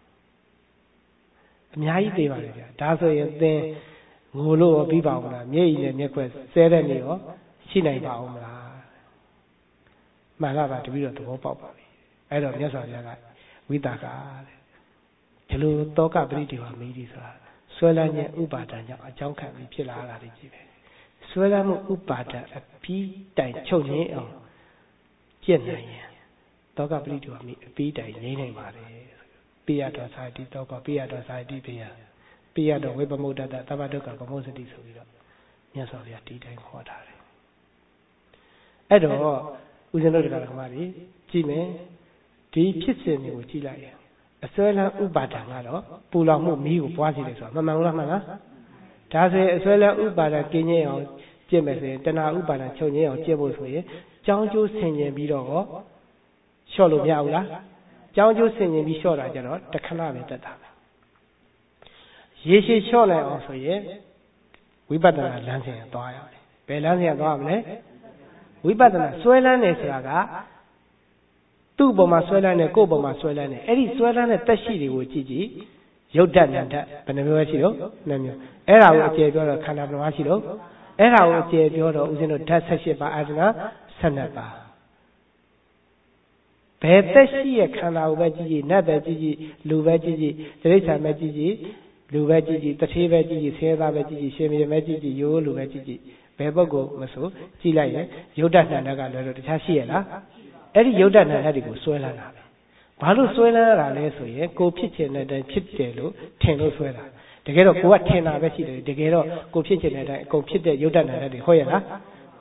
အများကြီးသေးပါလေဗျာဒါဆိုရင်သင်ငိုလို့ရောပြီးပါဦးလားမျက်ရည်နဲ့မျက်ခွက်ဆဲတဲ့နေရောရှိနိုင်ပါဦးမလားမှန်လားပါတပည့်တော်သဘောပေါက်ပါပြီအဲ့တော့မြတ်စွာဘုရားကဝိတာကတဲ့ဒီလိုတောကပရိဒီဝမေးဒီဆိုတာဆွဲလန်းခြင်းဥပါဒံကြောင့်အကြောင်းခံပြီးဖြစ်လာတာတွေကြီးပဲဆွဲလန်းမှုဥပါဒံအပြီးတိုင်ချုပ်ငင်းအောင်ကျင့်နိုင်ရင်တောကပရိဒီဝမေးအပြီးတိုင်ငြိမ်းနိုင်ပါတယ်ပိယတော်စာတိတော့ကပိယတော်စာတိပိယပိယတော်ဝိပမုဒ္ဒတသဗ္ဗဒုက္ခပမောစတိဆိုပြီးတော့မြတ်စွာဘုရားဒီတိုင်းခေါ်ထားတယ်အဲ့တော့ဦးဇင်းတို့တရားဓမ္မတွေကြည့်မယ်ဒီဖြစ်စဉ်တွေကိုကြည့်လိုက်ရင်အစွဲလန်းဥပါဒံကတော့ပူလောင်မှုမီးကိုပွားစီတယ်ဆိုတာမှန်မှန်လားမှန်လားဒါဆိုရင်အစွဲလန်းဥပါဒံကင်းငြိမ်းအောင်ကျင့်မယ်ဆိုရင်တဏှာဥပါဒံချုပ်ငြိမ်းအောင်ကျင့်ဖို့ဆိုရင်ကြောင်းကျိုးဆင်ခြင်ပြီးတော့ဟောလျှော့လို့မရဘူးလားကြောင်းကျိုးဆင်ခြင်ပြီးလျှော့တာကြတော့တခဏပဲတက်တာပဲရေရှည်လျှော့လိုက်အောင်ဆိုရင်ဝိပဿနာလမ်းစဉ်ကိုသွားရတယ်ဘယ်လမ်းစဉ်ကိုသွားမလဲဝိပဿနာဆွဲလန်းနေဆိုတာကသူ့ပုံမှာဆွဲလန်းနေကိုယ့်ပုံမှာဆွဲလန်းနေအဲ့ဒီဆွဲလန်းတဲ့တက်ရှိတွေကိုကြည့်ကြည့်ရုပ်ဓာတ်နာမ်ဓာတ်ဘယ်နှမျိုးရှိတော့နှစ်မျိုးအဲ့ဒါကိုအကျေပြောတော့ခန္ဓာဘယ်နှပါးရှိတော့အဲ့ဒါကိုအကျေပြောတော့ဦးဇင်းတို့ဓာတ်၁၈ပါးအာသနာ၁၂ပါးဘယ်သက်ရှိရဲ့ခန္ဓာကိုပဲကြည့်ကြည့်နတ်ပဲကြည့်ကြည့်လူပဲကြည့်ကြည့်တိရစ္ဆာန်ပဲကြည့်ကြည့်လူပဲကြည့်ကြည့်တထေးပဲကြည့်ကြည့်ဆင်းရဲသားပဲကြည့်ကြည့်ရှင်မြေပဲကြည့်ကြည့်ရိုးလူပဲကြည့်ကြည့်ဘယ်ပုဂ္ဂိုလ်မဆိုကြည့်လိုက်ရင်ယုတ်တဏ္ဍကလွယ်လို့တခြားရှိရလားအဲ့ဒီယုတ်တဏ္ဍတွေကိုဆွဲလာတာပဲဘာလို့ဆွဲလာတာလဲဆိုရင်ကိုဖြစ်ချင်တဲ့အတိုင်းဖြစ်တယ်လို့ထင်လို့ဆွဲတာတကယ်တော့ကိုကထင်တာပဲရှိတယ်တကယ်တော့ကိုဖြစ်ချင်တဲ့အတိုင်းအကုန်ဖြစ်တဲ့ယုတ်တဏ္ဍတွေဟုတ်ရဲ့လားဘ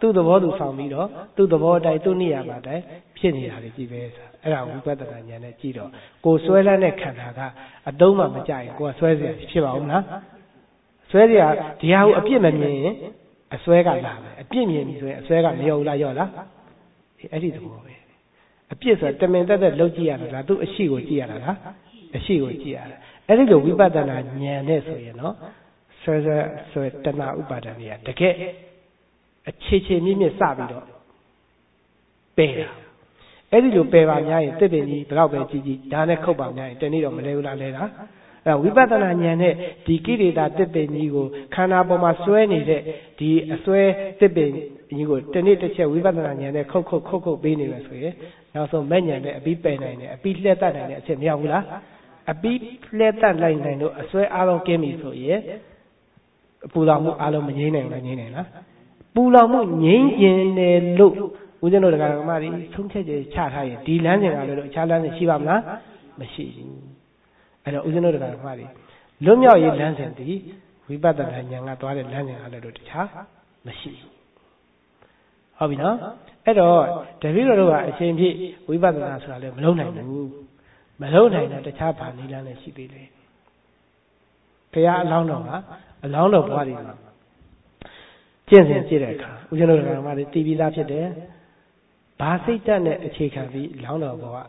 သူ့သဘောသူဆောင်ပြီးတော့သူ့သဘောတိုင်းသူ့နေရာမှာတိုင်းဖြစ်နေတာတွေကြည့်ပဲအဲ့ဒါဝိပဿနာဉာဏ်နဲ့ကြည့်တော့ကိုဆွဲလန်းတဲ့ခန္ဓာကအတုံးမှမကြရင်ကိုကဆွဲเสียဖြစ်ပါဦးမလားဆွဲเสียဒီဟာကိုအပြစ်မမြင်ရင်အစွဲကလာမယ်အပြစ်မြင်ပြီဆိုရင်အစွဲကမရောဘူးလားရော့လားအဲ့ဒီသဘောပဲအပြစ်ဆိုတာတမင်တက်တက်လှုပ်ကြည့်ရတာလားသူ့အရှိကိုကြည့်ရတာလားအရှိကိုကြည့်ရတာအဲ့ဒီလိုဝိပဿနာဉာဏ်နဲ့ဆိုရင်နော်ဆွဲဆွဲဆွဲတဏှာဥပါဒဏ်တွေကတကယ်အခြေချေမြင့်မြင့်စပြီးတော့ပယ်တာအဲ့ဒီလိုပယ်ပါများရင်တစ်ပင်ကြီးဘယ်တော့ပဲကြည့်ကြည့်ဒါနဲ့ခုတ်ပါများရင်တနေ့တော့မလဲဘူးလားလဲတာအဲ့ဝိပဿနာဉာဏ်နဲ့ဒီကိလေသာတစ်ပင်ကြီးကိုခန္ဓာပေါ်မှာစွဲနေတဲ့ဒီအစွဲတစ်ပင်ကြီးကိုတနေ့တစ်ချက်ဝိပဿနာဉာဏ်နဲ့ခုတ်ခုတ်ခုတ်ခုတ်ပေးနေမယ်ဆိုရင်နောက်ဆုံးမဲ့ဉာဏ်နဲ့အပြီးပယ်နိုင်တယ်အပြီးလှည့်တတ်နိုင်တယ်အချက်မရောက်ဘူးလားအပြီးလှည့်တတ်လိုက်နိုင်လို့အစွဲအားလုံးကင်းပြီဆိုရင်ပူလောင်မှုအားလုံးမငြိမ်းနိုင်ဘူးငြိမ်းနိုင်လားပူလောင်မှုငြိမ်းကျင်တယ်လို့ဦးဇင်းတို့တရားဓမ္မတွေဆုံးဖြတ်ချက်ချထားရင်ဒီလမ်းစဉ်ကလည်းအခြားလမ်းစဉ်ရှိပါမလားမရှိဘူးအဲ့တော့ဦးဇင်းတို့တရားဓမ္မတွေလွတ်မြောက်ရေးလမ်းစဉ်ဒီဝိပဿနာဉာဏ်ကသွားတဲ့လမ်းစဉ်ကလည်းတခြားမရှိဘူးဟုတ်ပြီနော်အဲ့တော့တပည့်တော်တို့ကအရှင်ဖြစ်ဝိပဿနာဆိုတာလည်းမလုံးနိုင်ဘူးမလုံးနိုင်တဲ့တခြားဘာနည်းလမ်းလည်းရှိသေးတယ်ဘုရားအလောင်းတော်ကအလောင်းတော်ဘွားတွေမှာကျင့်စဉ်ကြည့်တဲ့အခါဦးဇင်းတို့ကမှလည်းတည်ပြီးသားဖြစ်တယ်ဘာစိတ်ဓာတ်နဲ့အခြေခံပြီးလောင်းတော်ဘွား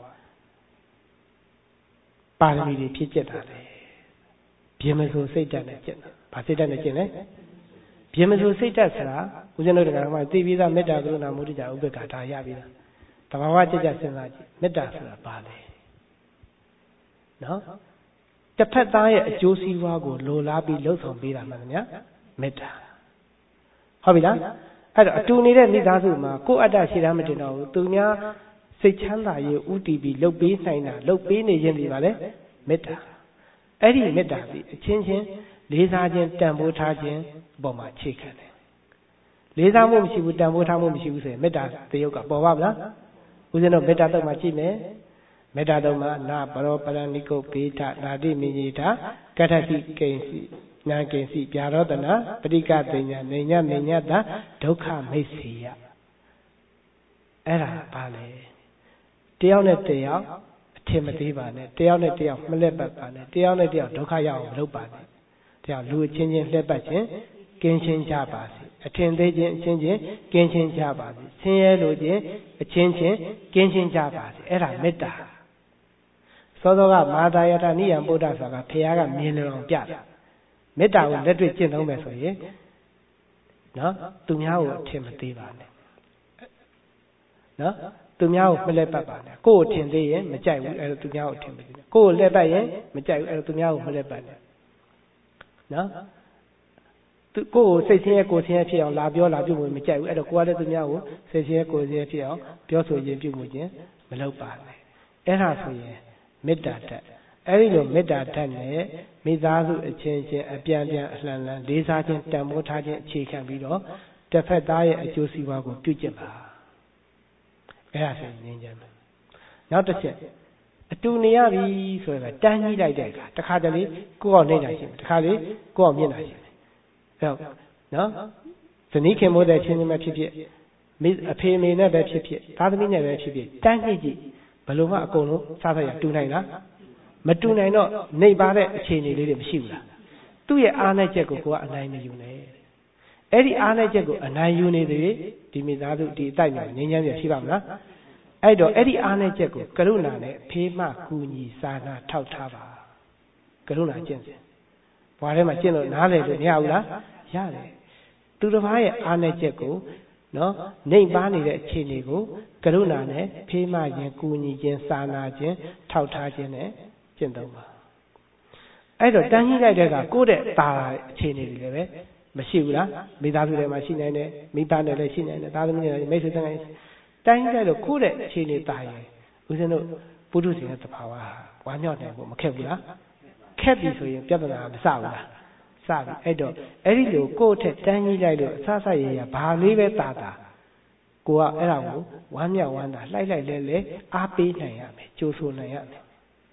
ပါရမီတွေဖြစ်ကျက်တာလေပြင်းမဆိုစိတ်ဓာတ်နဲ့ကျင့်တာဘာစိတ်ဓာတ်နဲ့ကျင့်လဲပြင်းမဆိုစိတ်ဓာတ်ဆိုတာဦးဇင်းတို့ကမှတည်ပြီးသားမေတ္တာကရုဏာမုဒိတာဥပေက္ခဒါရပြီးသားတဘာဝကြကြစဉ်းစားကြည့်မေတ္တာဆိုတာဘာလဲနော်တစ်ဖက်သားရဲ့အကျိုးစီးပွားကိုလိုလားပြီးလှုပ်ဆောင်ပေးတာမှန်ဗျာမေတ္တာဟုတ်ပြီလားအဲ့တော့အတူနေတဲ့မိသားစုမှာကိုယ့်အတ္တရှိတာမတင်တော့ဘူးသူများစိတ်ချမ်းသာရေးဥတီပြီးလှုပ်ပေးနိုင်တာလှုပ်ပေးနေခြင်းဒီပါလေမေတ္တာအဲ့ဒီမေတ္တာဒီအချင်းချင်းလေးစားခြင်းတန်ဖိုးထားခြင်းအပေါ်မှာအခြေခံတယ်လေးစားမှုမရှိဘူးတန်ဖိုးထားမှုမရှိဘူးဆိုရင်မေတ္တာတယုတ်ကပေါ်ပါမလားဦးဇင်းတို့မေတ္တာတော့မှကြည့်မယ်မေတ္တာတော်မှာနာပရောပရဏိကုတ်ဘေထနာတိမိညိတာကတ္ထတိကိဉ္စီနာကိဉ္စီဗျာရောတနာပရိကတိညာနေညမေညတာဒုက္ခမိတ်စီယအဲ့ဒါပါလေတယောက်နဲ့တယောက်အထင်မသေးပါနဲ့တယောက်နဲ့တယောက်မလှက်ပတ်ပါနဲ့တယောက်နဲ့တယောက်ဒုက္ခရအောင်မလုပ်ပါနဲ့တယောက်လူအချင်းချင်းလှက်ပတ်ခြင်းကင်းရှင်းကြပါစေအထင်သေးခြင်းအချင်းချင်းကင်းရှင်းကြပါစေဆင်းရဲလိုခြင်းအချင်းချင်းကင်းရှင်းကြပါစေအဲ့ဒါမေတ္တာသောသောကမာတာယတနိယံပုဒ္ဒဆိုတာကဘုရားကမြင်လုံအောင်ပြတာမေတ္တာကိုလက်တွေ့ကျင့်သုံးမယ်ဆိုရင်နော်သူများကိုအထင်မသေးပါနဲ့နော်သူများကိုမလှည့်ပတ်ပါနဲ့ကိုယ်ကိုထင်သေးရင်မကြိုက်ဘူးအဲ့ဒါသူများကိုထင်မသေးနဲ့ကိုယ်ကိုလှည့်ပတ်ရင်မကြိုက်ဘူးအဲ့ဒါသူများကိုမလှည့်ပတ်နဲ့နော်သူကိုယ်ကိုစိတ်ဆင်းရဲကိုယ်ဆင်းရဲဖြစ်အောင်လာပြောလာပြုမှုမကြိုက်ဘူးအဲ့တော့ကိုယ်ကလည်းသူများကိုစိတ်ဆင်းရဲကိုယ်ဆင်းရဲဖြစ်အောင်ပြောဆိုခြင်းပြုမှုခြင်းမလုပ်ပါနဲ့အဲ့ဒါဆိုရင်မေတ္တာဓာတ်အဲ့ဒီလိုမေတ္တာဓာတ်နဲ့မိသားစုအချင်းချင်းအပြန်ပြန်အလှန်လှန်လေးစားခြင်းတန်ဖိုးထားခြင်းအခြေခံပြီးတော့တစ်ဖက်သားရဲ့အကျိုးစီးပွားကိုပြုကျင့်ပါအဲ့ဒါဆိုရင်ငြိမ်းချမ်းမယ်နောက်တစ်ချက်အတူနေရပြီဆိုရင်တန်းကြီးလိုက်တဲ့အခါတခါတလေကိုယ့်အောင်နေတာရှိတယ်တခါလေကိုယ့်အောင်မြင်တာရှိတယ်အဲ့တော့နော်ဇနီးခင်မိုးတဲ့ချင်းချင်းပဲဖြစ်ဖြစ်မိအဖေမေနဲ့ပဲဖြစ်ဖြစ်သားသမီးနဲ့ပဲဖြစ်ဖြစ်တန်းကြီးကြည့်ဘယ်လိုမှအကုန်လုံးစားဖက်ရတူနိုင်လားမတူနိုင်တော့နှိပ်ပါတဲ့အခြေအနေလေးတွေမရှိဘူးလားသူ့ရဲ့အားနဲ့ချက်ကိုကိုကအနိုင်မယူနဲ့အဲ့ဒီအားနဲ့ချက်ကိုအနိုင်ယူနေသေးဒီမိသားစုဒီအတိုက်မှာငြိမ်းချမ်းပြရှိပါမလားအဲ့တော့အဲ့ဒီအားနဲ့ချက်ကိုကရုဏာနဲ့ဖေးမှကူညီစာနာထောက်ထားပါကရုဏာကျင့်စဉ်ဘွားထဲမှာကျင့်လို့နားလည်လို့မရဘူးလားရတယ်သူတစ်ပါးရဲ့အားနဲ့ချက်ကိုနော်နှိမ်ပါနေတဲ့အခြေအနေကိုကရုဏာနဲ့ဖေးမှခြင်းကူညီခြင်းစာနာခြင်းထောက်ထားခြင်းနဲ့ကျင့်သုံးပါအဲ့တော့တန်းကြီးလိုက်တဲ့ကကိုယ့်တဲ့ตาအခြေအနေတွေလည်းပဲမရှိဘူးလားမိသားစုထဲမှာရှိနိုင်တယ်မိဘနဲ့လည်းရှိနိုင်တယ်သားသမီးနဲ့လည်းမိတ်ဆွေတိုင်းတိုင်းလိုက်တော့ကိုယ့်တဲ့အခြေအနေตาရင်ဦးဇင်းတို့ပုထုဇဉ်ရဲ့သဘာဝဝါမြောက်နိုင်ဖို့မခက်ဘူးလားခက်ပြီဆိုရင်ပြဿနာမစဘူးလားစပြီအဲ့တော့အဲ့ဒီလိုကိုယ့်ထက်တန်းကြီးလိုက်လို့အဆဆရရဘာလေးပဲตาတာကိုကအဲ့ဒါကိုဝမ်းမြောက်ဝမ်းသာလှိုက်လိုက်လဲလဲအားပေးနိုင်ရမယ်ကြိုးဆိုနိုင်ရမယ်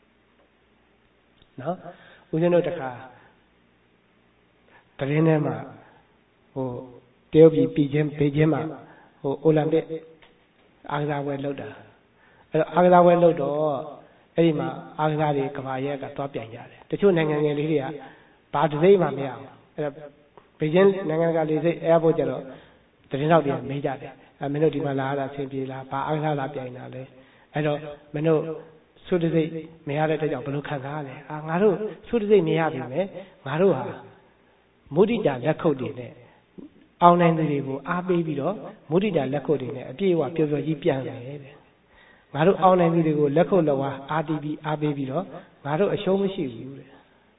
နော်ဦးဇင်းတို့တခါတရင်ထဲမှာဟိုတရုတ်ပြည်ပြည်ချင်းဘေးချင်းမှာဟိုအိုလံပစ်အားကစားပွဲလုပ်တာအဲ့တော့အားကစားပွဲလုပ်တော့အဲ့ဒီမှာအားကစားတွေကဘာရဲကသွားပြိုင်ကြတယ်တချို့နိုင်ငံငယ်လေးတွေကဘာတစ်စိမ့်မှမရအောင်အဲ့တော့ဘေကျင်းနိုင်ငံကလေးစိတ်အဲဖို့ကြတော့တရင်တော့ပြန်မေးကြတယ်အဲမင်းတို့ဒီမှာလာရတာဆင်ပြေလားဘာအားကစားလာပြိုင်တာလဲအဲ့တော့မင်းတို့သုတစိတ်မရတဲ့အတွက်ကြောင့်ဘယ်လိုခံစားရလဲအာငါတို့သုတစိတ်မရပြီမယ်ငါတို့ဟာမုဒိတာလက်ခုပ်တွေနဲ့အောင်နိုင်သူတွေကိုအားပေးပြီးတော့မုဒိတာလက်ခုပ်တွေနဲ့အပြည့်အဝပျော်ပျော်ကြီးပြန်တယ်တဲ့ငါတို့အောင်နိုင်သူတွေကိုလက်ခုပ်လက်ဝါးအားတီးပြီးအားပေးပြီးတော့ငါတို့အရှုံးမရှိဘူးတဲ့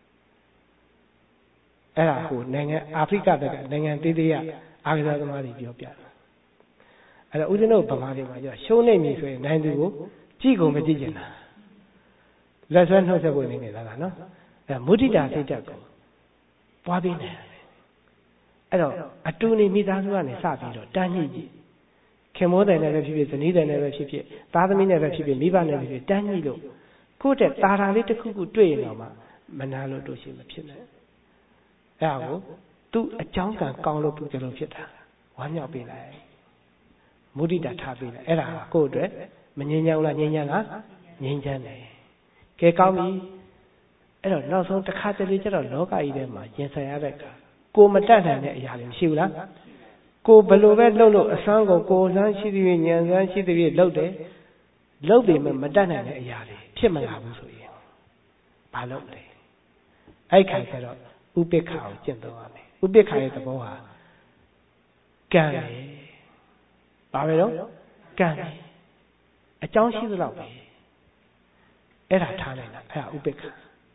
အဲ့ဒါဟိုနိုင်ငံအာဖရိကဘက်ကနိုင်ငံသေးသေးရအားကစားသမားတွေပြောပြတယ်အဲ့တော့ဦးဇင်းတို့ဗမာတွေမှာကျရှုံးနေပြီဆိုရင်နိုင်သူကိုကြည့်ကုန်မကြည့်ကျင်တာလက်ဆွဲနှုတ်ဆက်ဖို့နေနေတာကနော်အဲမုဒိတာစိတ်ဓာတ်ကိုပွားပေးနေတယ်အဲ့တော့အတူနေမိသားစုကနေစပြီးတော့တန်းညှိကြည့်ခင်မိုးတယ်နဲ့ပဲဖြစ်ဖြစ်ဇနီးတယ်နဲ့ပဲဖြစ်ဖြစ်သားသမီးနဲ့ပဲဖြစ်ဖြစ်မိဘနဲ့ပဲဖြစ်ဖြစ်တန်းညှိလို့ကိုယ့်တဲ့တာရာလေးတစ်ခုခုတွေ့ရင်တော့မှမနာလို့တို့ရှိမဖြစ်နဲ့အဲ့ဒါကိုသူ့အကြောင်းကံကောင်းလို့သူကြလို့ဖြစ်တာဝမ်းမြောက်ပေးလိုက်မုဒိတာထားပေးလိုက်အဲ့ဒါကိုယ့်အတွက်မငြင်းချမ်းလားငြင်းချမ်းလားငြင်းချမ်းတယ်ကဲကောင်းပြီအဲ့တော့နောက်ဆုံးတစ်ခါတလေကျတော့လောကကြီးထဲမှာရင်ဆိုင်ရတဲ့ကိုမတတ်နိုင်တဲ့အရာတွေမရှိဘူးလားကိုဘလို့ပဲလှုပ်လို့အစွမ်းကိုကိုစမ်းရှိသည်ဖြင့်ဉာဏ်စမ်းရှိသည်ဖြင့်လှုပ်တယ်လှုပ်ပြီမှမတတ်နိုင်တဲ့အရာတွေဖြစ်မလာဘူးဆိုရင်ဘာလုပ်လဲအဲ့ခါကျတော့ဥပိ္ပခာကိုကျင့်သုံးရမယ်ဥပိ္ပခာရဲ့သဘောဟာကံပဲဘာပဲတော့ကံပဲအကြောင်းရှိသလောက်ပဲအဲ့ဒါထားနိုင်တာအဲ့ဒါဥပိ္ပခာ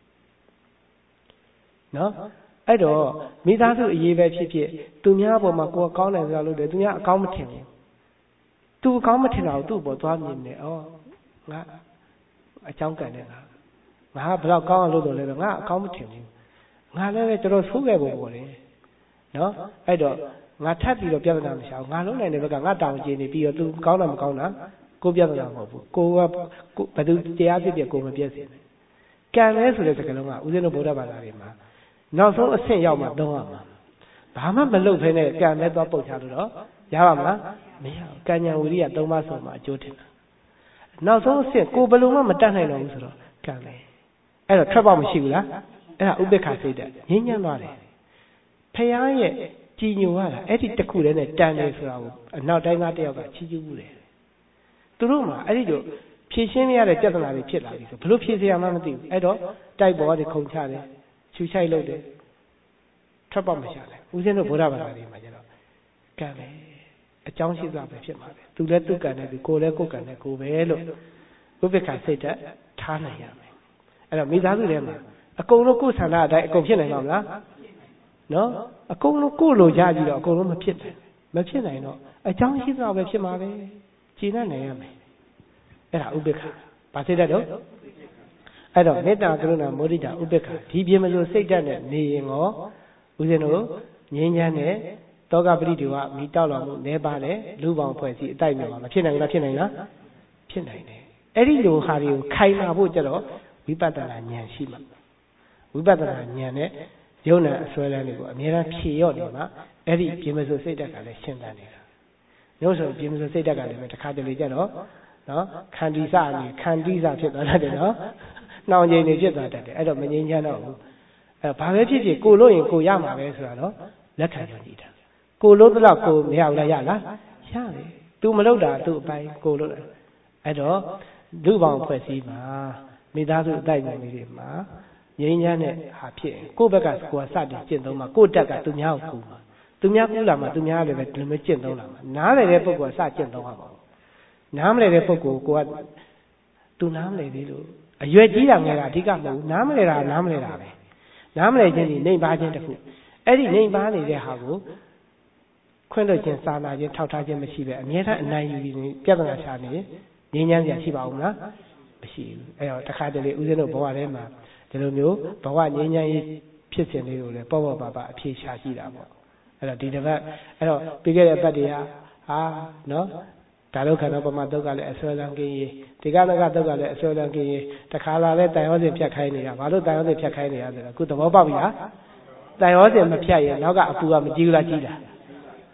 နော်အဲ့တော့မိသားစုအရေးပဲဖြစ်ဖြစ်သူများအပေါ်မှာကိုယ်ကောင်းတယ်ဆိုတာလို့တယ်သူများအကောင်းမထင်ဘူးသူအကောင်းမထင်တော့သူ့ပေါ်သွားမြင်တယ်ဩငါအကြောင်းကံနဲ့ငါငါဘယ်တော့ကောင်းအောင်လုပ်တော့လဲငါအကောင်းမထင်ဘူးငါလည်းပဲတော်တော်ဆိုးခဲ့ပုံပေါ်တယ်နော်အဲ့တော့ငါထပ်ပြီးတော့ပြဿနာမရှာဘူးငါလုံးနိုင်တဲ့ဘက်ကငါတောင်းကျင်နေပြီးတော့သူကောင်းတာမကောင်းတာကိုပြဿနာမဟုတ်ဘူးကိုကဘယ်သူတရားဖြစ်ဖြစ်ကိုမပြည့်စင်ကံလဲဆိုတဲ့စကားလုံးကဦးဇင်းတို့ဗုဒ္ဓဘာသာတွေမှာနောက်ဆုံးအဆင့်ရောက်မှသုံးရမှာဘာမှမလုပ်ဖ ೇನೆ ကံနဲ့သွားပုတ်ချလို့တော့ရပါမလားမရဘူးကံဉာဏ်ဝိရိယသုံးပါးဆိုမှအကျိုးတင်တာနောက်ဆုံးအဆင့်ကိုဘယ်လိုမှမတတ်နိုင်တော့ဘူးဆိုတော့ကံပဲအဲ့တော့ထွက်ပေါက်မရှိဘူးလားအဲ့ဒါဥပိ္ပခာစိတ်ဓာတ်ငြိမ်းချမ်းသွားတယ်ဖရာရဲ့ကြည်ညိုရတာအဲ့ဒီတစ်ခုတည်းနဲ့တန်တယ်ဆိုတာကိုအနောက်တိုင်းသားတယောက်ကချီးကျူးမှုတယ်သူတို့မှအဲ့ဒီလိုဖြည့်ရှင်းရတဲ့ပြဿနာတွေဖြစ်လာပြီဆိုဘလို့ဖြည့်စရာမှမသိဘူးအဲ့တော့တိုက်ပေါ်တွေခုန်ချတယ်ချူချိုက်လုပ်တယ်ထွက်ပေါက်မရှာတယ်ဦးဇင်းတို့ဗုဒ္ဓဘာသာတွေမှာကျတော့ကံပဲအကြောင်းရှိသပဲဖြစ်မှာပဲသူလည်းသူ့ကံနဲ့သူကိုယ်လည်းကိုယ်ကံနဲ့ကိုယ်ပဲလို့ဥပိ္ပခာစိတ်ဓာတ်ထားနိုင်ရမယ်အဲ့တော့မိသားစုထဲမှာအကုန်လုံးကိုယ်ဆန္ဒအတိုင်းအကုန်ဖြစ်နိုင်မှာမလားနော်အကုန်လုံးကိုယ်လိုကြကြည့်တော့အကုန်လုံးမဖြစ်နိုင်မဖြစ်နိုင်တော့အကြောင်းရှိသပဲဖြစ်မှာပဲကြည်နိုင်ရမယ်အဲ့ဒါဥပိ္ပခာဘာစိတ်ဓာတ်တော့အဲ့တော့မေတ္တာကရုဏာမုဒိတာဥပိ္ပခာဒီပြင်မလို့စိတ်ဓာတ်နဲ့နေရင်ရောဦးဇင်းတို့ငြင်းချမ်းတဲ့တောကပရိဒီဝမိတောက်တော်မူနေပါလေလူပေါင်းဖွဲ့စည်းအတိုက်မြေမှာမဖြစ်နိုင်လားဖြစ်နိုင်လားဖြစ်နိုင်တယ်အဲ့ဒီလိုဟာတွေကိုခိုင်မာဖို့ကြတော့ဝိပဿနာဉာဏ်ရှိမှဝိပဿနာဉာဏ်နဲ့ယုံနာအစွဲလန်းတွေကိုအများအားဖြေရော့နေမှာအဲ့ဒီပြင်မဆိုစိတ်ဓာတ်ကလည်းရှင်းတတ်နေတာမျိုးဆိုပြင်မဆိုစိတ်ဓာတ်ကလည်းပဲတစ်ခါတလေကြတော့နော်ခန္တီစအနေခန္တီစဖြစ်သွားတတ်တယ်နော်နှောင်ချိန်နေဖြစ်သွားတတ်တယ်အဲ့တော့မငြိမ်းချမ်းတော့ဘူးအဲ့ဘာပဲဖြစ်ဖြစ်ကိုလို့ရင်ကိုရမှာပဲဆိုတာတော့လက်ခံရကြည့်တာကိုလို့တော့ကိုမရဘူးလားရလားရတယ် तू မလုပ်တာသူ့အပိုင်းကိုလို့အဲ့တော့လူပေါင်းဖွဲ့စည်းမှာမိသားစုအတိုက်အမြင်တွေမှာငြိမ်းချမ်းတဲ့ဟာဖြစ်ကိုယ့်ဘက်ကကိုယ်စတင်ကျင့်သုံးမှာကိုယ့်တက်ကသူများကိုကူမှာသူများကူလာမှာသူများလည်းပဲဒီလိုမျိုးကျင့်သုံးလာမှာနားလည်တဲ့ပုဂ္ဂိုလ်ကစကျင့်သုံးရမှာနားမလည်တဲ့ပုဂ္ဂိုလ်ကိုကသူနားမလည်သေးလို့အရွယ်ကြီးတာငယ်တာအဓိကမဟုတ်ဘူးနားမလည်တာနားမလည်တာပဲနားမလည်ခြင်းဒီနှိမ်ပါခြင်းတစ်ခုအဲ့ဒီနှိမ်ပါနေတဲ့ဟာကိုခွင့်လွှတ်ခြင်းစာနာခြင်းထောက်ထားခြင်းမရှိပဲအမြဲတမ်းအနိုင်ယူပြီးပြဿနာရှာနေငြိမ်းချမ်းစရာရှိပါဦးမလားမရှိဘူးအဲ့တော့တခါတလေဦးဇင်းတို့ဘဝထဲမှာဒီလိုမျိုးဘဝငြိမ်းချမ်းရေးဖြစ်စဉ်လေးကိုလည်းပေါ့ပေါ့ပါပါအဖြေရှာကြည့်တာပေါ့အဲ့တော့ဒီတစ်ပတ်အဲ့တော့ပြီးခဲ့တဲ့အပတ်တွေကဟာနော်ဒါလို့ခန္ဓာပမာတုတ်ကလည်းအစွဲလန်းကင်းရေးဒီကနကတုတ်ကလည်းအစွဲလန်းကင်းရေးတခါလာလဲတန်ရောစဉ်ဖြတ်ခိုင်းနေတာဘာလို့တန်ရောစဉ်ဖြတ်ခိုင်းနေတာဆိုတော့အခုသဘောပေါက်ပြီလားတန်ရောစဉ်မဖြတ်ရင်နောက်ကအပူကမကြည့်ဘူးလားကြည့်လား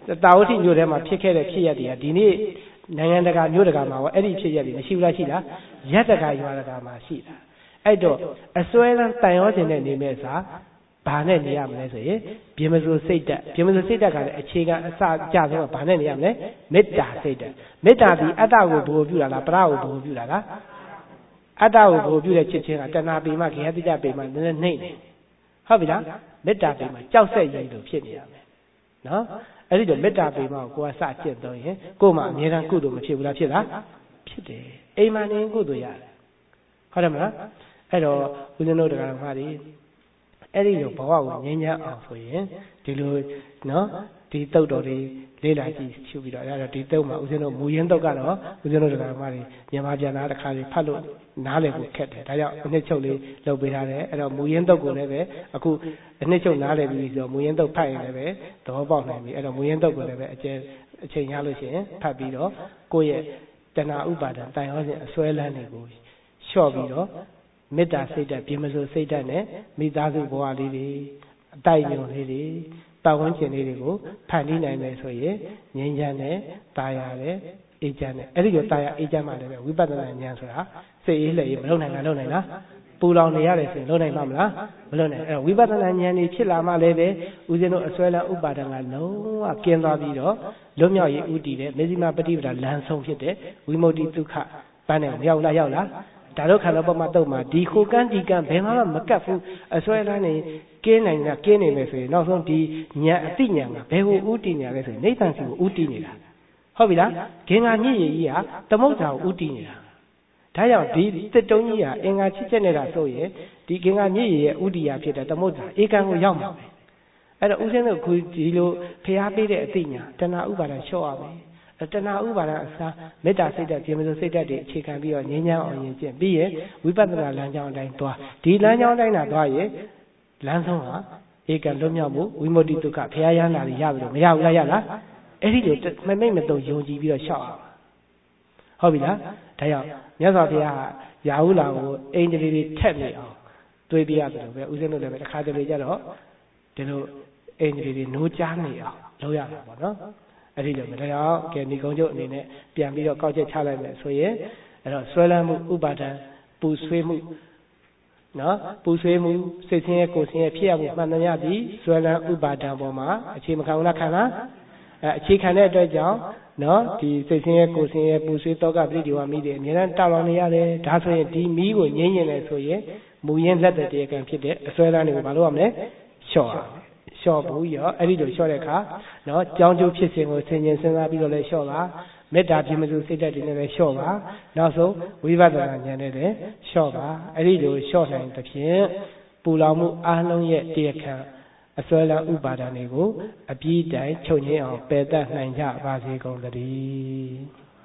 တာဝတိမျိုးထဲမှာဖြစ်ခဲ့တဲ့ဖြစ်ရပ်တွေကဒီနေ့နိုင်ငံတကာမျိုးတကာမှာရောအဲ့ဒီဖြစ်ရပ်တွေမရှိဘူးလားရှိလားရက်တကာရွာတကာမှာရှိတာအဲ့တော့အစွဲလန်းတန်ရောစင်နဲ့နေမဲ့စာဘာနဲ့နေရမလဲဆိုရင်ပြင်မစိုးစိတ်တက်ပြင်မစိုးစိတ်တက်ကလည်းအခြေခံအစအကျဆုံးကဘာနဲ့နေရမလဲမေတ္တာစိတ်တက်မေတ္တာဒီအတ္တကိုဘိုလ်ပြုတာလားပရကိုဘိုလ်ပြုတာလားအတ္တကိုဘိုလ်ပြုတဲ့ချစ်ချင်းကတဏှာပေမှခေယတိကြပေမှနည်းနည်းနှိမ့်တယ်ဟုတ်ပြီလားမေတ္တာပေမှကြောက်ဆက်ရည်လို့ဖြစ်နေရမယ်နော်အဲ့ဒီတော့မေတ္တာပေမှကိုယ်ကစကျင့်တော့ရင်ကိုယ်မှအမြဲတမ်းကုသိုလ်မဖြစ်ဘူးလားဖြစ်လားဖြစ်တယ်အိမ်မှာနေကုသိုလ်ရတယ်ဟုတ်တယ်မလားအဲ့တော့ဦးဇင်းတို့တရားတော်မှာဒီအဲ့ဒီလိုဘဝကိုငြိမ်းချမ်းအောင်ဆိုရင်ဒီလိုနော်ဒီတုတ်တော်တွေလေးလာကြည့်ရှုပြီးတော့အဲ့တော့ဒီတုတ်မှာဦးဇင်းတို့မူရင်းတုတ်ကတော့ဦးဇင်းတို့တရားတော်မှာဒီမြန်မာပြန်သားတစ်ခါလေးဖတ်လို့နားလည်ဖို့ခက်တယ်ဒါကြောင့်အနှစ်ချုပ်လေးလုပ်ပေးထားတယ်အဲ့တော့မူရင်းတုတ်ကိုလည်းပဲအခုအနှစ်ချုပ်နားလည်ပြီးဆိုတော့မူရင်းတုတ်ဖတ်ရင်လည်းပဲသဘောပေါက်နိုင်ပြီအဲ့တော့မူရင်းတုတ်ကိုလည်းပဲအကျဉ်းအချိန်ရလို့ရှိရင်ဖတ်ပြီးတော့ကိုယ့်ရဲ့တဏှာဥပါဒံတန်ရောစဉ်အစွဲလန်းတွေကိုလျှော့ပြီးတော့မေတ္တာစိတ်ဓာတ်ပြင်မစိုးစိတ်ဓာတ်နဲ့မိသားစုဘဝလေးတွေအတိုက်ညွန်လေးတွေပတ်ဝန်းကျင်လေးတွေကိုဖန်တီးနိုင်မယ်ဆိုရင်ငြိမ်းချမ်းတဲ့တာယာတဲ့အေးချမ်းတဲ့အဲ့ဒီလိုတာယာအေးချမ်းမှလည်းပဲဝိပဿနာဉာဏ်ဆိုတာစိတ်အေးလက်အေးမလုပ်နိုင်လားလုပ်နိုင်လားပူလောင်နေရတယ်ဆိုရင်လုပ်နိုင်မှာမလားမလုပ်နိုင်အဲ့တော့ဝိပဿနာဉာဏ်ကြီးဖြစ်လာမှလည်းပဲဦးဇင်းတို့အစွဲလန်းဥပါဒံကလုံးဝကျင်းသွားပြီးတော့လွတ်မြောက်ရေးဥတည်တဲ့မေဇိမပฏิပဒါလမ်းဆုံးဖြစ်တဲ့ဝိမု ക്തി ဒုက္ခပန်းနဲ့မရောက်လားရောက်လားဒါတော့ခန္ဓာပမတုတ်မှာဒီခိုကန်းဒီကန်းဘယ်မှမကတ်ဘူးအစွဲလန်းနေကင်းနိုင်တာကင်းနေမယ်ဆိုရင်နောက်ဆုံးဒီဉာဏ်အတိဉာဏ်ကဘယ်ကိုဥတည်နေရလဲဆိုရင်နိဗ္ဗာန်စီကိုဥတည်နေတာဟုတ်ပြီလားဂင်္ဂါမြင့်ရည်ကြီးကသမုဒ္ဒါကိုဥတည်နေတာဒါကြောင့်ဒီတစ်တုံးကြီးကအင်္ဂါချစ်ချက်နေတာဆိုရင်ဒီဂင်္ဂါမြင့်ရည်ရဲ့ဥတည်ရဖြစ်တဲ့သမုဒ္ဒါဧကံကိုရောက်မှာပဲအဲ့တော့ဥစဉ်တို့ခုဒီလိုဖျားပေးတဲ့အတိညာတဏှာဥပါဒံလျှော့ရမယ်တဏှာဥပါဒံအစားမေတ္တာစိတ်ဓာတ်ပြင်မစိုးစိတ်ဓာတ်တွေအခြေခံပြီးတော့ငြိမ်းချမ်းအောင်ရင်ကျင့်ပြီးရင်ဝိပဿနာလမ်းကြောင်းအတိုင်းသွားဒီလမ်းကြောင်းအတိုင်းသာသွားရင်လမ်းဆုံးဟာဧကံလွတ်မြောက်မှုဝိမု ക്തി ဒုက္ခဖျားရမ်းတာတွေရပြီလို့မရဘူးလားရလားအဲ့ဒီလိုမမိတ်မတုံယုံကြည်ပြီးတော့ရှောက်အောင်ဟုတ်ပြီလားဒါကြောင့်မြတ်စွာဘုရားကရာဟုလာကိုအိန္ဒြေတွေထက်နေအောင်တွေးပြရတယ်လို့ပဲဦးဇင်းတို့လည်းပဲတစ်ခါတလေကြတော့ဒီလိုအိန္ဒြေတွေနိုးကြားနေအောင်လုပ်ရမှာပေါ့နော်အဲ့ဒီလိုပဲဒါကြောင့်ကဲဏီကုံကျုပ်အနေနဲ့ပြန်ပြီးတော့ကောက်ချက်ချလိုက်မယ်ဆိုရင်အဲ့တော့ဆွဲလန်းမှုဥပါဒံပူဆွေးမှုနော်ပူဆွေးမှုစိတ်ဆင်းရဲကိုယ်ဆင်းရဲဖြစ်ရမှုမှန်သမျှသည်ဆွဲလန်းဥပါဒံပေါ်မှာအခြေမခံဘူးလားခံလားအဲအခြေခံတဲ့အတွက်ကြောင့်နော်ဒီစိတ်ဆင်းရဲကိုယ်ဆင်းရဲပူဆွေးတောကပရိဒီဝါမိတွေအများအားတောက်လောင်နေရတယ်ဒါဆိုရင်ဒီမီးကိုငြိမ်းရင်လည်းဆိုရင်မူရင်းလက်တဲ့တရားကံဖြစ်တဲ့အစွဲလန်းတွေကိုမလုပ်ရမလဲလျှော့ရလျှော့ဘူးရောအဲ့ဒီလိုလျှော့တဲ့အခါနော်ကြောင်းကျိုးဖြစ်စဉ်ကိုဆင်ခြင်စဉ်းစားပြီးတော့လည်းလျှော့ပါမေတ္တာပြင်မစိုးစိတ်ဓာတ်တွေနဲ့လည်းလျှော့ပါနောက်ဆုံးဝိပဿနာဉာဏ်နဲ့လည်းလျှော့ပါအဲ့ဒီလိုလျှော့နိုင်တဲ့ဖြင့်ပူလောင်မှုအားလုံးရဲ့တရားခံအစွဲလန်းဥပါဒဏ်တွေကိုအပြီးတိုင်ချုပ်ငြိမ်းအောင်ပယ်တတ်နိုင်ကြပါစေကုန်သတည်း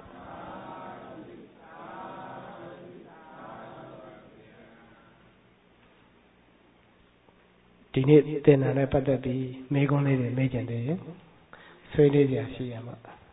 ဒီနေ့သင်္นานနဲ့ပတ်သက်ပြီးမေးခွန်းလေးတွေမေးကြတယ်ဆွေးနွေးကြရှိရမှာ